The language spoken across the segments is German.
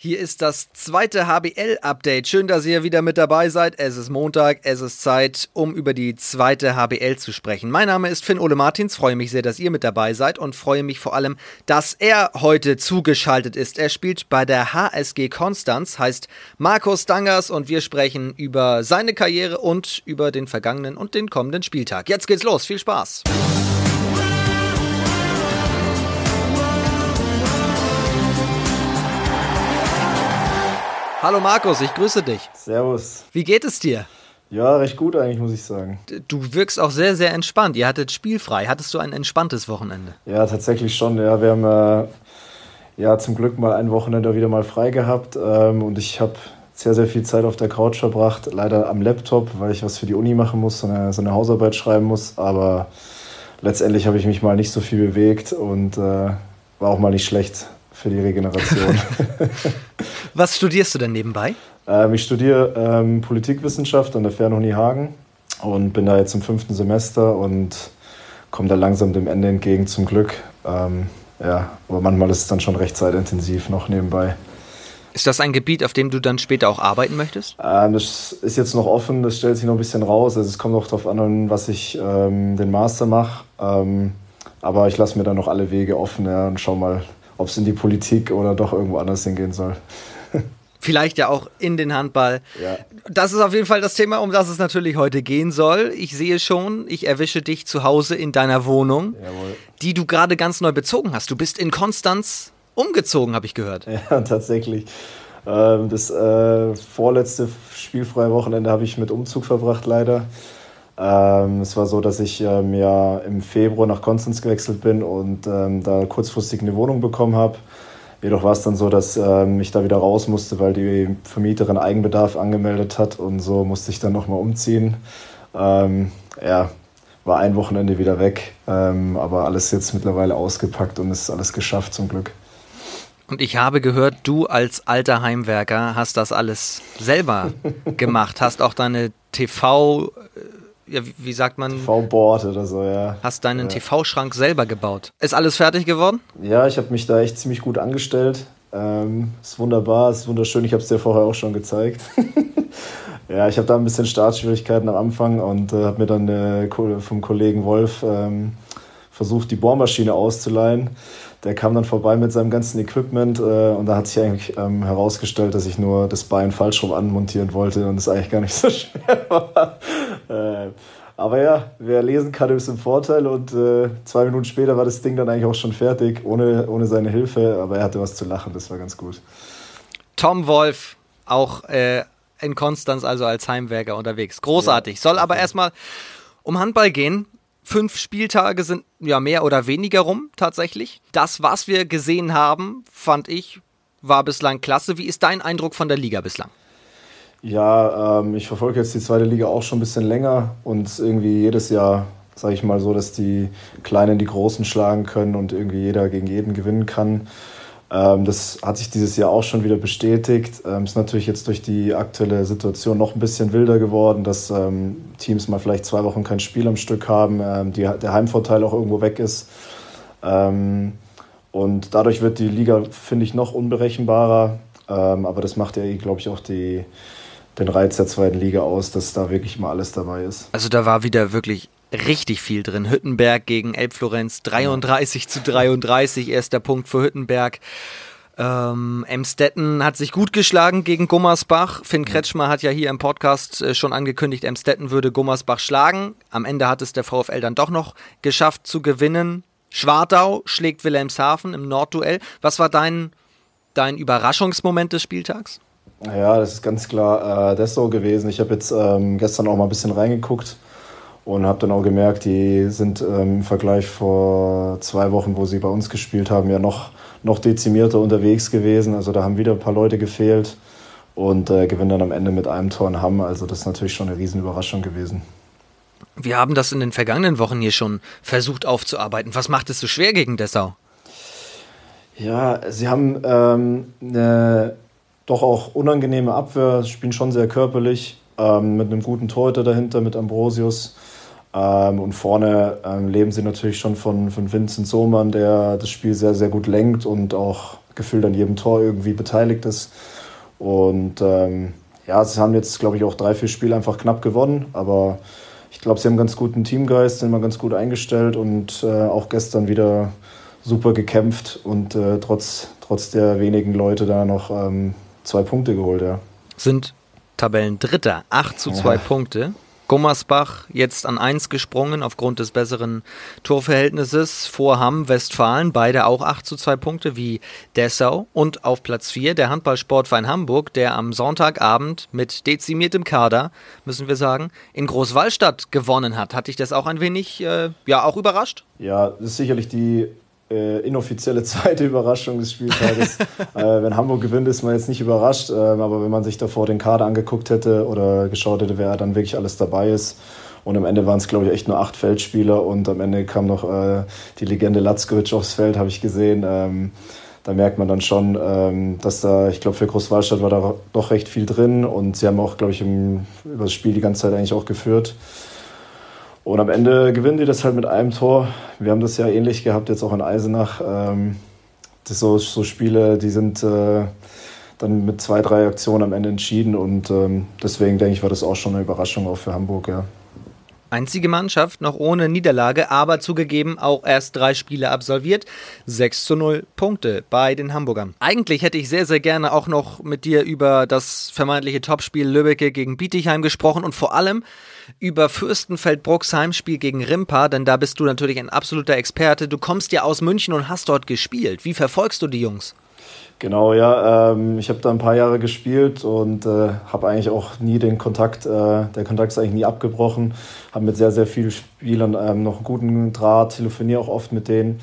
Hier ist das zweite HBL-Update. Schön, dass ihr wieder mit dabei seid. Es ist Montag, es ist Zeit, um über die zweite HBL zu sprechen. Mein Name ist Finn-Ole Martins, freue mich sehr, dass ihr mit dabei seid und freue mich vor allem, dass er heute zugeschaltet ist. Er spielt bei der HSG Konstanz, heißt Markus Dangers und wir sprechen über seine Karriere und über den vergangenen und den kommenden Spieltag. Jetzt geht's los, viel Spaß! Hallo Markus, ich grüße dich. Servus. Wie geht es dir? Ja, recht gut eigentlich, muss ich sagen. Du wirkst auch sehr, sehr entspannt. Ihr hattet spielfrei. Hattest du ein entspanntes Wochenende? Ja, tatsächlich schon. Ja, wir haben zum Glück mal ein Wochenende wieder mal frei gehabt und ich habe sehr, sehr viel Zeit auf der Couch verbracht. Leider am Laptop, weil ich was für die Uni machen muss, so eine Hausarbeit schreiben muss. Aber letztendlich habe ich mich mal nicht so viel bewegt und war auch mal nicht schlecht für die Regeneration. Was studierst du denn nebenbei? Ich studiere Politikwissenschaft an der Fernuni Hagen und bin da jetzt im 5. Semester und komme da langsam dem Ende entgegen, zum Glück. Aber manchmal ist es dann schon recht zeitintensiv noch nebenbei. Ist das ein Gebiet, auf dem du dann später auch arbeiten möchtest? Das ist jetzt noch offen, das stellt sich noch ein bisschen raus. Also es kommt auch darauf an, was ich den Master mache. Aber ich lasse mir dann noch alle Wege offen und schau mal, ob es in die Politik oder doch irgendwo anders hingehen soll. Vielleicht ja auch in den Handball. Ja. Das ist auf jeden Fall das Thema, um das es natürlich heute gehen soll. Ich sehe schon, ich erwische dich zu Hause in deiner Wohnung, Jawohl. Die du gerade ganz neu bezogen hast. Du bist in Konstanz umgezogen, habe ich gehört. Ja, tatsächlich. Das vorletzte spielfreie Wochenende habe ich mit Umzug verbracht, leider. Es war so, dass ich im Februar nach Konstanz gewechselt bin und da kurzfristig eine Wohnung bekommen habe. Jedoch war es dann so, dass ich da wieder raus musste, weil die Vermieterin Eigenbedarf angemeldet hat und so musste ich dann nochmal umziehen. War ein Wochenende wieder weg, aber alles jetzt mittlerweile ausgepackt und ist alles geschafft zum Glück. Und ich habe gehört, du als alter Heimwerker hast das alles selber gemacht, hast auch deine wie sagt man? TV-Board oder so, ja. Hast deinen TV-Schrank selber gebaut. Ist alles fertig geworden? Ja, ich habe mich da echt ziemlich gut angestellt. Ist wunderbar, ist wunderschön. Ich habe es dir vorher auch schon gezeigt. Ja, ich habe da ein bisschen Startschwierigkeiten am Anfang und habe mir dann vom Kollegen Wolf versucht, die Bohrmaschine auszuleihen. Der kam dann vorbei mit seinem ganzen Equipment und da hat sich eigentlich herausgestellt, dass ich nur das Bein falsch rum anmontieren wollte und es eigentlich gar nicht so schwer war. Aber ja, wer lesen kann, ist im Vorteil und 2 Minuten später war das Ding dann eigentlich auch schon fertig, ohne seine Hilfe, aber er hatte was zu lachen, das war ganz gut. Tom Wolf, auch in Konstanz, also als Heimwerker unterwegs. Großartig. Soll aber erstmal um Handball gehen. 5 Spieltage sind ja mehr oder weniger rum tatsächlich. Das, was wir gesehen haben, fand ich, war bislang klasse. Wie ist dein Eindruck von der Liga bislang? Ja, ich verfolge jetzt die zweite Liga auch schon ein bisschen länger und irgendwie jedes Jahr, sage ich mal so, dass die Kleinen die Großen schlagen können und irgendwie jeder gegen jeden gewinnen kann. Das hat sich dieses Jahr auch schon wieder bestätigt. Ist natürlich jetzt durch die aktuelle Situation noch ein bisschen wilder geworden, dass Teams mal vielleicht 2 Wochen kein Spiel am Stück haben, der Heimvorteil auch irgendwo weg ist. Und dadurch wird die Liga, finde ich, noch unberechenbarer. Aber das macht ja, glaube ich, auch den Reiz der zweiten Liga aus, dass da wirklich mal alles dabei ist. Also da war wieder wirklich richtig viel drin. Hüttenberg gegen Elbflorenz 33:33, erster Punkt für Hüttenberg. Emstetten hat sich gut geschlagen gegen Gummersbach. Finn Kretschmer hat ja hier im Podcast schon angekündigt, Emstetten würde Gummersbach schlagen. Am Ende hat es der VfL dann doch noch geschafft zu gewinnen. Schwartau schlägt Wilhelmshaven im Nordduell. Was war dein Überraschungsmoment des Spieltags? Ja, das ist ganz klar Dessau gewesen. Ich habe jetzt gestern auch mal ein bisschen reingeguckt und habe dann auch gemerkt, die sind im Vergleich vor 2 Wochen, wo sie bei uns gespielt haben, ja noch dezimierter unterwegs gewesen. Also da haben wieder ein paar Leute gefehlt und gewinnen dann am Ende mit einem Tor in Hamm. Also das ist natürlich schon eine Riesen-Überraschung gewesen. Wir haben das in den vergangenen Wochen hier schon versucht aufzuarbeiten. Was macht es so schwer gegen Dessau? Ja, sie haben eine doch auch unangenehme Abwehr, spielen schon sehr körperlich, mit einem guten Torhüter dahinter, mit Ambrosius. Und vorne leben sie natürlich schon von Vincent Sohmann, der das Spiel sehr, sehr gut lenkt und auch gefühlt an jedem Tor irgendwie beteiligt ist. Und ja, sie haben jetzt, glaube ich, auch 3-4 Spiele einfach knapp gewonnen, aber ich glaube, sie haben einen ganz guten Teamgeist, sind mal ganz gut eingestellt und auch gestern wieder super gekämpft und trotz der wenigen Leute da noch 2 Punkte geholt, ja. Sind Tabellendritter, 8:2 Punkte. Gummersbach jetzt an 1 gesprungen aufgrund des besseren Torverhältnisses vor Hamm, Westfalen, beide auch 8:2 Punkte wie Dessau. Und auf Platz 4 der Handballsportverein Hamburg, der am Sonntagabend mit dezimiertem Kader, müssen wir sagen, in Großwallstadt gewonnen hat. Hat dich das auch ein wenig auch überrascht? Ja, das ist sicherlich die inoffizielle zweite Überraschung des Spieltages. Wenn Hamburg gewinnt, ist man jetzt nicht überrascht, aber wenn man sich davor den Kader angeguckt hätte oder geschaut hätte, wer dann wirklich alles dabei ist. Und am Ende waren es, glaube ich, echt nur 8 Feldspieler und am Ende kam noch die Legende Latzkovic aufs Feld, habe ich gesehen. Da merkt man dann schon, dass da, ich glaube, für Großwallstadt war da doch recht viel drin und sie haben auch, glaube ich, über das Spiel die ganze Zeit eigentlich auch geführt. Und am Ende gewinnen die das halt mit einem Tor. Wir haben das ja ähnlich gehabt, jetzt auch in Eisenach. Das so Spiele, die sind dann mit 2, 3 Aktionen am Ende entschieden. Und deswegen denke ich, war das auch schon eine Überraschung auch für Hamburg, ja. Einzige Mannschaft noch ohne Niederlage, aber zugegeben auch erst 3 Spiele absolviert. 6:0 Punkte bei den Hamburgern. Eigentlich hätte ich sehr, sehr gerne auch noch mit dir über das vermeintliche Topspiel Lübbecke gegen Bietigheim gesprochen und vor allem über Fürstenfeldbrucks Heimspiel gegen Rimpa, denn da bist du natürlich ein absoluter Experte. Du kommst ja aus München und hast dort gespielt. Wie verfolgst du die Jungs? Genau, ja. Ich habe da ein paar Jahre gespielt und habe eigentlich auch nie der Kontakt ist eigentlich nie abgebrochen. Habe mit sehr, sehr vielen Spielern noch einen guten Draht, telefoniere auch oft mit denen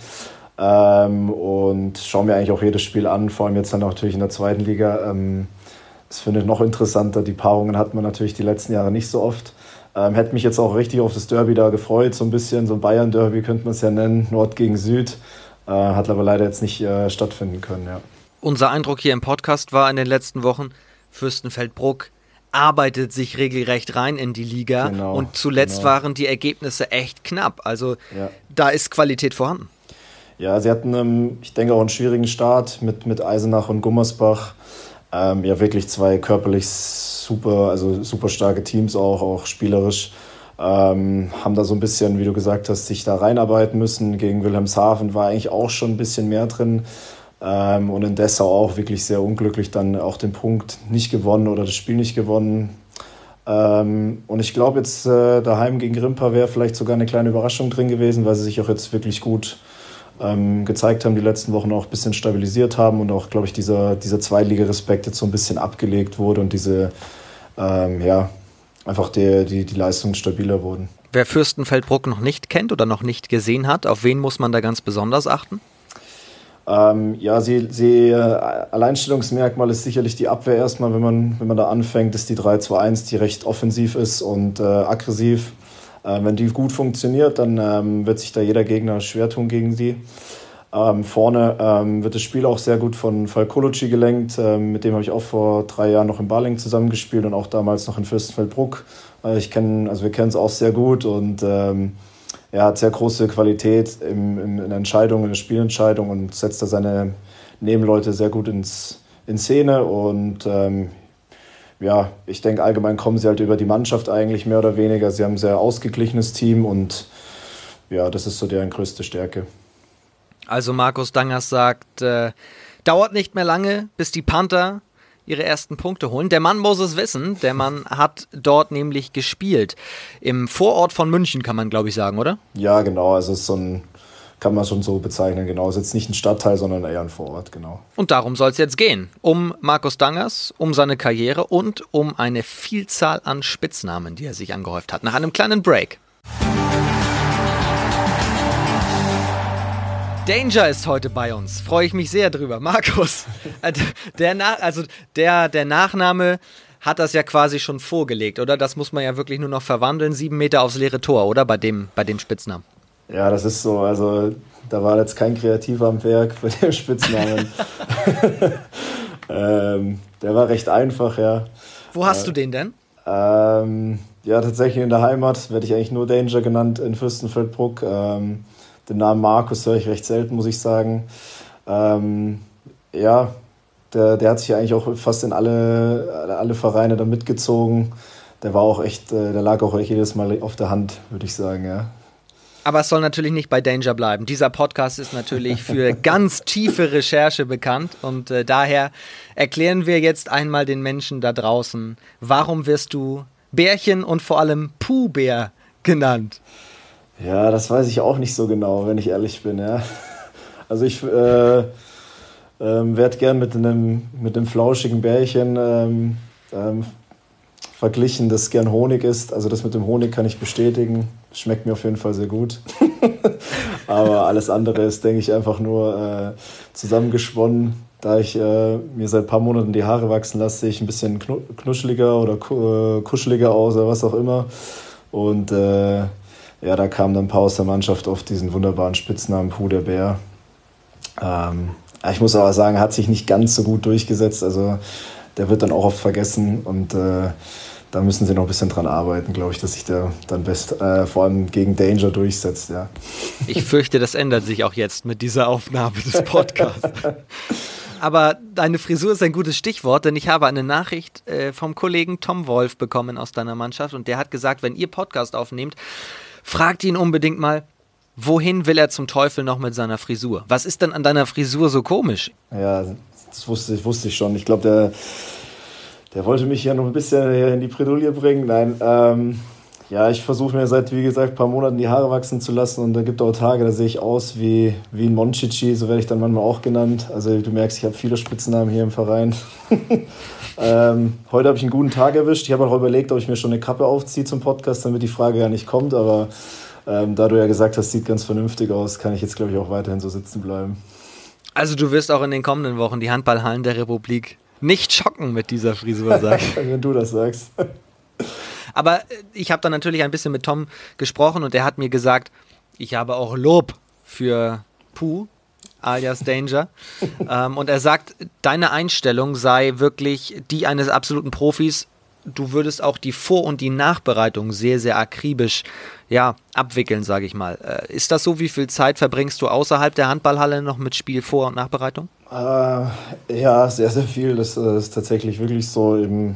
und schaue mir eigentlich auch jedes Spiel an, vor allem jetzt dann natürlich in der zweiten Liga. Das finde ich noch interessanter. Die Paarungen hat man natürlich die letzten Jahre nicht so oft. Hätte mich jetzt auch richtig auf das Derby da gefreut, so ein bisschen, so ein Bayern-Derby könnte man es ja nennen, Nord gegen Süd. Hat aber leider jetzt nicht stattfinden können, ja. Unser Eindruck hier im Podcast war in den letzten Wochen, Fürstenfeldbruck arbeitet sich regelrecht rein in die Liga und zuletzt waren die Ergebnisse echt knapp. Also da ist Qualität vorhanden. Ja, sie hatten, ich denke, auch einen schwierigen Start mit Eisenach und Gummersbach. Ja, wirklich 2 körperlich super starke Teams auch spielerisch. Haben da so ein bisschen, wie du gesagt hast, sich da reinarbeiten müssen. Gegen Wilhelmshaven war eigentlich auch schon ein bisschen mehr drin. Und in Dessau auch wirklich sehr unglücklich dann auch den Punkt nicht gewonnen oder das Spiel nicht gewonnen. Und ich glaube jetzt daheim gegen Rimpa wäre vielleicht sogar eine kleine Überraschung drin gewesen, weil sie sich auch jetzt wirklich gut gezeigt haben, die letzten Wochen auch ein bisschen stabilisiert haben und auch, glaube ich, dieser Zweitliga-Respekt jetzt so ein bisschen abgelegt wurde und diese, einfach die Leistungen stabiler wurden. Wer Fürstenfeldbruck noch nicht kennt oder noch nicht gesehen hat, auf wen muss man da ganz besonders achten? Alleinstellungsmerkmal ist sicherlich die Abwehr erstmal, wenn man da anfängt, ist die 3-2-1, die recht offensiv ist und aggressiv. Wenn die gut funktioniert, dann wird sich da jeder Gegner schwer tun gegen sie. Vorne wird das Spiel auch sehr gut von Falk Kolucci gelenkt. Mit dem habe ich auch vor 3 Jahren noch in Baling zusammengespielt und auch damals noch in Fürstenfeldbruck. Wir kennen es auch sehr gut und er hat sehr große Qualität in Entscheidungen, in der Spielentscheidung und setzt da seine Nebenleute sehr gut in Szene. Und ich denke, allgemein kommen sie halt über die Mannschaft eigentlich mehr oder weniger. Sie haben ein sehr ausgeglichenes Team und ja, das ist so deren größte Stärke. Also Markus Dangers sagt, dauert nicht mehr lange, bis die Panther ihre ersten Punkte holen. Der Mann muss es wissen, der Mann hat dort nämlich gespielt. Im Vorort von München kann man, glaube ich, sagen, oder? Ja, genau, also es ist kann man schon so bezeichnen, genau. Es ist jetzt nicht ein Stadtteil, sondern eher ein Vorort, genau. Und darum soll es jetzt gehen. Um Markus Dangers, um seine Karriere und um eine Vielzahl an Spitznamen, die er sich angehäuft hat. Nach einem kleinen Break. Danger ist heute bei uns. Freue ich mich sehr drüber. Markus, der Nachname hat das ja quasi schon vorgelegt, oder? Das muss man ja wirklich nur noch verwandeln. 7 Meter aufs leere Tor, oder? Bei dem Spitznamen. Ja, das ist so. Also da war jetzt kein Kreativer am Werk bei dem Spitznamen. Der war recht einfach, ja. Wo hast du den denn? Ja, tatsächlich in der Heimat werde ich eigentlich nur Danger genannt in Fürstenfeldbruck. Den Namen Markus höre ich recht selten, muss ich sagen. Ja, der hat sich eigentlich auch fast in alle Vereine da mitgezogen. Der war auch echt, der lag auch echt jedes Mal auf der Hand, würde ich sagen, ja. Aber es soll natürlich nicht bei Danger bleiben. Dieser Podcast ist natürlich für ganz tiefe Recherche bekannt und daher erklären wir jetzt einmal den Menschen da draußen, warum wirst du Bärchen und vor allem Puh-Bär genannt? Ja, das weiß ich auch nicht so genau, wenn ich ehrlich bin, ja. Also ich werde gern mit einem flauschigen Bärchen verglichen, das gern Honig ist. Also das mit dem Honig kann ich bestätigen. Schmeckt mir auf jeden Fall sehr gut. Aber alles andere ist, denke ich, einfach nur zusammengesponnen. Da ich mir seit ein paar Monaten die Haare wachsen lasse, sehe ich ein bisschen knuscheliger oder kuscheliger aus oder was auch immer. Und ja, da kamen dann ein paar aus der Mannschaft auf diesen wunderbaren Spitznamen Puh der Bär. Ich muss aber sagen, hat sich nicht ganz so gut durchgesetzt. Also der wird dann auch oft vergessen und da müssen sie noch ein bisschen dran arbeiten, glaube ich, dass sich der dann vor allem gegen Danger durchsetzt. Ja. Ich fürchte, das ändert sich auch jetzt mit dieser Aufnahme des Podcasts. Aber deine Frisur ist ein gutes Stichwort, denn ich habe eine Nachricht vom Kollegen Tom Wolf bekommen aus deiner Mannschaft und der hat gesagt, wenn ihr Podcast aufnehmt, fragt ihn unbedingt mal, wohin will er zum Teufel noch mit seiner Frisur? Was ist denn an deiner Frisur so komisch? Ja, das wusste ich schon. Ich glaube, der wollte mich ja noch ein bisschen in die Bredouille bringen. Nein, ja, ich versuche mir seit, wie gesagt, ein paar Monaten die Haare wachsen zu lassen und da gibt es auch Tage, da sehe ich aus wie ein Monchichi, so werde ich dann manchmal auch genannt. Also du merkst, ich habe viele Spitznamen hier im Verein. Heute habe ich einen guten Tag erwischt. Ich habe auch überlegt, ob ich mir schon eine Kappe aufziehe zum Podcast, damit die Frage ja nicht kommt, aber da du ja gesagt hast, sieht ganz vernünftig aus, kann ich jetzt, glaube ich, auch weiterhin so sitzen bleiben. Also du wirst auch in den kommenden Wochen die Handballhallen der Republik nicht schocken mit dieser Frisur, sag ich. Wenn du das sagst. Aber ich habe dann natürlich ein bisschen mit Tom gesprochen und der hat mir gesagt, ich habe auch Lob für Puh, alias Danger. Und er sagt, deine Einstellung sei wirklich die eines absoluten Profis. Du würdest auch die Vor- und die Nachbereitung sehr, sehr akribisch abwickeln, sage ich mal. Ist das so? Wie viel Zeit verbringst du außerhalb der Handballhalle noch mit Spiel, Vor- und Nachbereitung? Ja, sehr, sehr viel. Das ist tatsächlich wirklich so.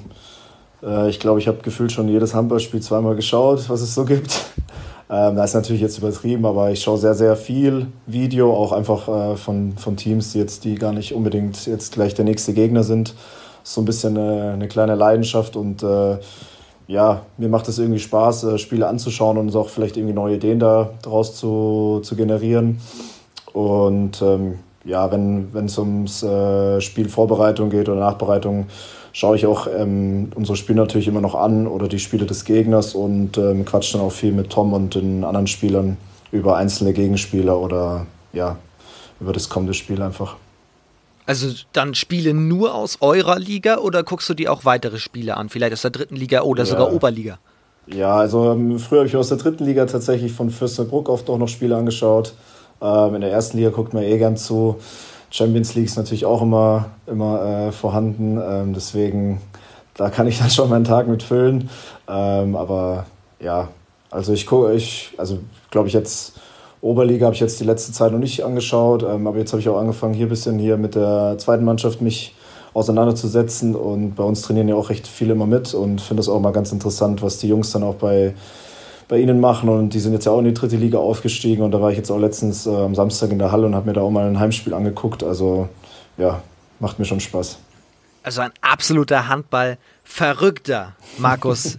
Ich glaube, ich habe gefühlt schon jedes Handballspiel zweimal geschaut, was es so gibt. Das ist natürlich jetzt übertrieben, aber ich schaue sehr, sehr viel Video, auch einfach von Teams, die gar nicht unbedingt jetzt gleich der nächste Gegner sind. So ein bisschen eine kleine Leidenschaft und mir macht es irgendwie Spaß, Spiele anzuschauen und auch vielleicht irgendwie neue Ideen daraus zu generieren. Und wenn es ums Spielvorbereitung geht oder Nachbereitung, schaue ich auch unsere Spiele natürlich immer noch an oder die Spiele des Gegners und quatsche dann auch viel mit Tom und den anderen Spielern über einzelne Gegenspieler oder über das kommende Spiel einfach. Also dann Spiele nur aus eurer Liga oder guckst du dir auch weitere Spiele an? Vielleicht aus der dritten Liga oder sogar Oberliga? Ja, also früher habe ich aus der dritten Liga tatsächlich von Fürstenbruck oft auch noch Spiele angeschaut. In der ersten Liga guckt man gern zu. Champions League ist natürlich auch immer vorhanden. Deswegen, da kann ich dann schon meinen Tag mit füllen. Aber ja, also glaube ich jetzt Oberliga habe ich jetzt die letzte Zeit noch nicht angeschaut, aber jetzt habe ich auch angefangen, hier mit der zweiten Mannschaft mich auseinanderzusetzen und bei uns trainieren ja auch recht viele immer mit und finde das auch mal ganz interessant, was die Jungs dann auch bei ihnen machen und die sind jetzt ja auch in die dritte Liga aufgestiegen und da war ich jetzt auch letztens am Samstag in der Halle und habe mir da auch mal ein Heimspiel angeguckt, also ja, macht mir schon Spaß. Also ein absoluter Handball-Verrückter Markus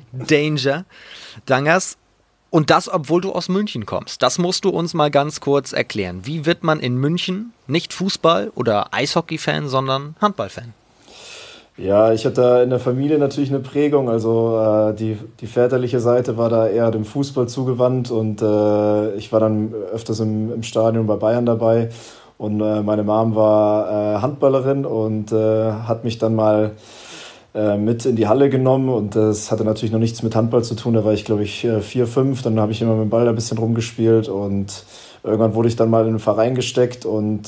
Dangers. Und das, obwohl du aus München kommst. Das musst du uns mal ganz kurz erklären. Wie wird man in München nicht Fußball- oder Eishockey-Fan, sondern Handball-Fan? Ja, ich hatte in der Familie natürlich eine Prägung. Also die väterliche Seite war da eher dem Fußball zugewandt und ich war dann öfters im Stadion bei Bayern dabei. Und meine Mom war Handballerin und hat mich dann mal mit in die Halle genommen und das hatte natürlich noch nichts mit Handball zu tun. Da war ich, glaube ich, 4, 5. Dann habe ich immer mit dem Ball ein bisschen rumgespielt und irgendwann wurde ich dann mal in einen Verein gesteckt und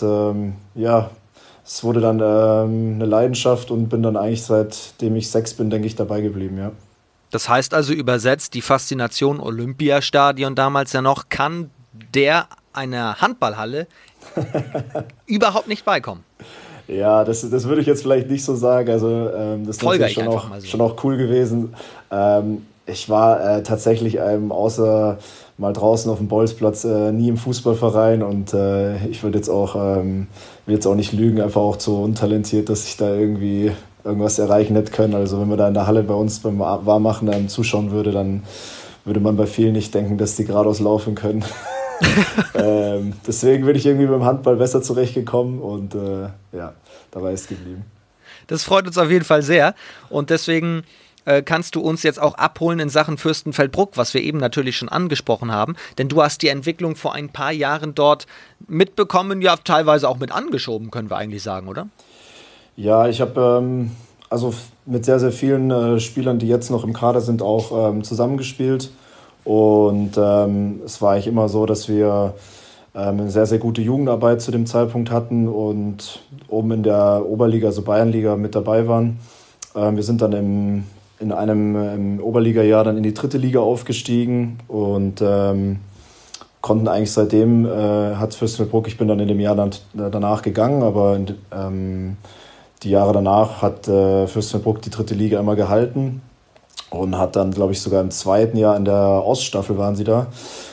es wurde dann eine Leidenschaft und bin dann eigentlich seitdem ich 6 bin, denke ich, dabei geblieben, ja. Das heißt also übersetzt, die Faszination Olympiastadion damals ja noch, kann einer Handballhalle überhaupt nicht beikommen. Ja, das würde ich jetzt vielleicht nicht so sagen. Also das ist Folger natürlich ich einfach mal so. schon auch cool gewesen. Ich war tatsächlich außer mal draußen auf dem Bolzplatz nie im Fußballverein und ich will jetzt auch nicht lügen, einfach auch zu untalentiert, dass ich da irgendwie irgendwas erreichen hätte können. Also wenn man da in der Halle bei uns beim Warmmachen zuschauen würde, dann würde man bei vielen nicht denken, dass die geradeaus laufen können. Deswegen bin ich irgendwie beim Handball besser zurechtgekommen und ja, dabei ist es geblieben. Das freut uns auf jeden Fall sehr und deswegen kannst du uns jetzt auch abholen in Sachen Fürstenfeldbruck, was wir eben natürlich schon angesprochen haben, denn du hast die Entwicklung vor ein paar Jahren dort mitbekommen, ja teilweise auch mit angeschoben, können wir eigentlich sagen, oder? Ja, ich habe also mit sehr, sehr vielen Spielern, die jetzt noch im Kader sind, auch zusammengespielt. Und es war eigentlich immer so, dass wir eine sehr, sehr gute Jugendarbeit zu dem Zeitpunkt hatten und oben in der Oberliga, also Bayernliga, mit dabei waren. Wir sind dann in einem im Oberliga-Jahr dann in die dritte Liga aufgestiegen und konnten eigentlich seitdem, hat Fürstenfeldbruck, ich bin dann in dem Jahr danach gegangen, aber die Jahre danach hat Fürstenfeldbruck die dritte Liga immer gehalten und hat dann, glaube ich, sogar im zweiten Jahr in der Oststaffel waren sie da.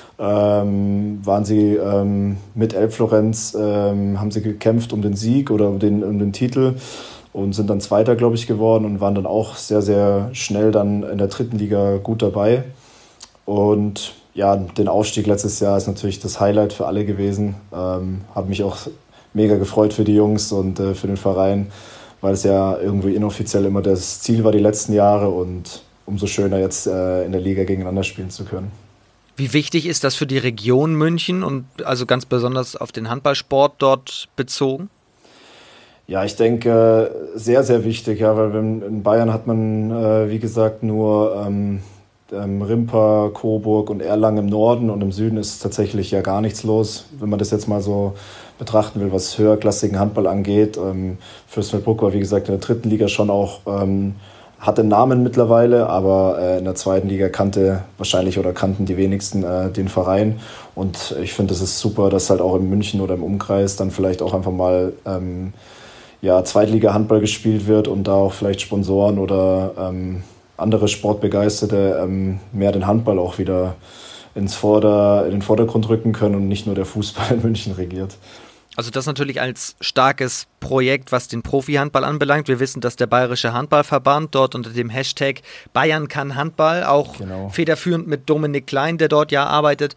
Waren sie mit Elbflorenz, haben sie gekämpft um den Sieg oder um den Titel und sind dann Zweiter, glaube ich, geworden und waren dann auch sehr, sehr schnell dann in der dritten Liga gut dabei. Und ja, den Aufstieg letztes Jahr ist natürlich das Highlight für alle gewesen. Habe mich auch mega gefreut für die Jungs und für den Verein, weil es ja irgendwie inoffiziell immer das Ziel war die letzten Jahre und umso schöner jetzt in der Liga gegeneinander spielen zu können. Wie wichtig ist das für die Region München und also ganz besonders auf den Handballsport dort bezogen? Ja, ich denke, sehr, sehr wichtig, ja, weil in Bayern hat man, wie gesagt, nur Rimper, Coburg und Erlangen im Norden und im Süden ist tatsächlich ja gar nichts los, wenn man das jetzt mal so betrachten will, was höherklassigen Handball angeht. Fürstenfeldbruck war, wie gesagt, in der dritten Liga schon auch hat den Namen mittlerweile, aber in der zweiten Liga kannten die wenigsten den Verein. Und ich finde, es ist super, dass halt auch in München oder im Umkreis dann vielleicht auch einfach mal Zweitliga-Handball gespielt wird und da auch vielleicht Sponsoren oder andere Sportbegeisterte mehr den Handball auch wieder in den Vordergrund rücken können und nicht nur der Fußball in München regiert. Also das natürlich als starkes Projekt, was den Profi-Handball anbelangt. Wir wissen, dass der Bayerische Handballverband dort unter dem Hashtag Bayern kann Handball, auch federführend mit Dominik Klein, der dort ja arbeitet,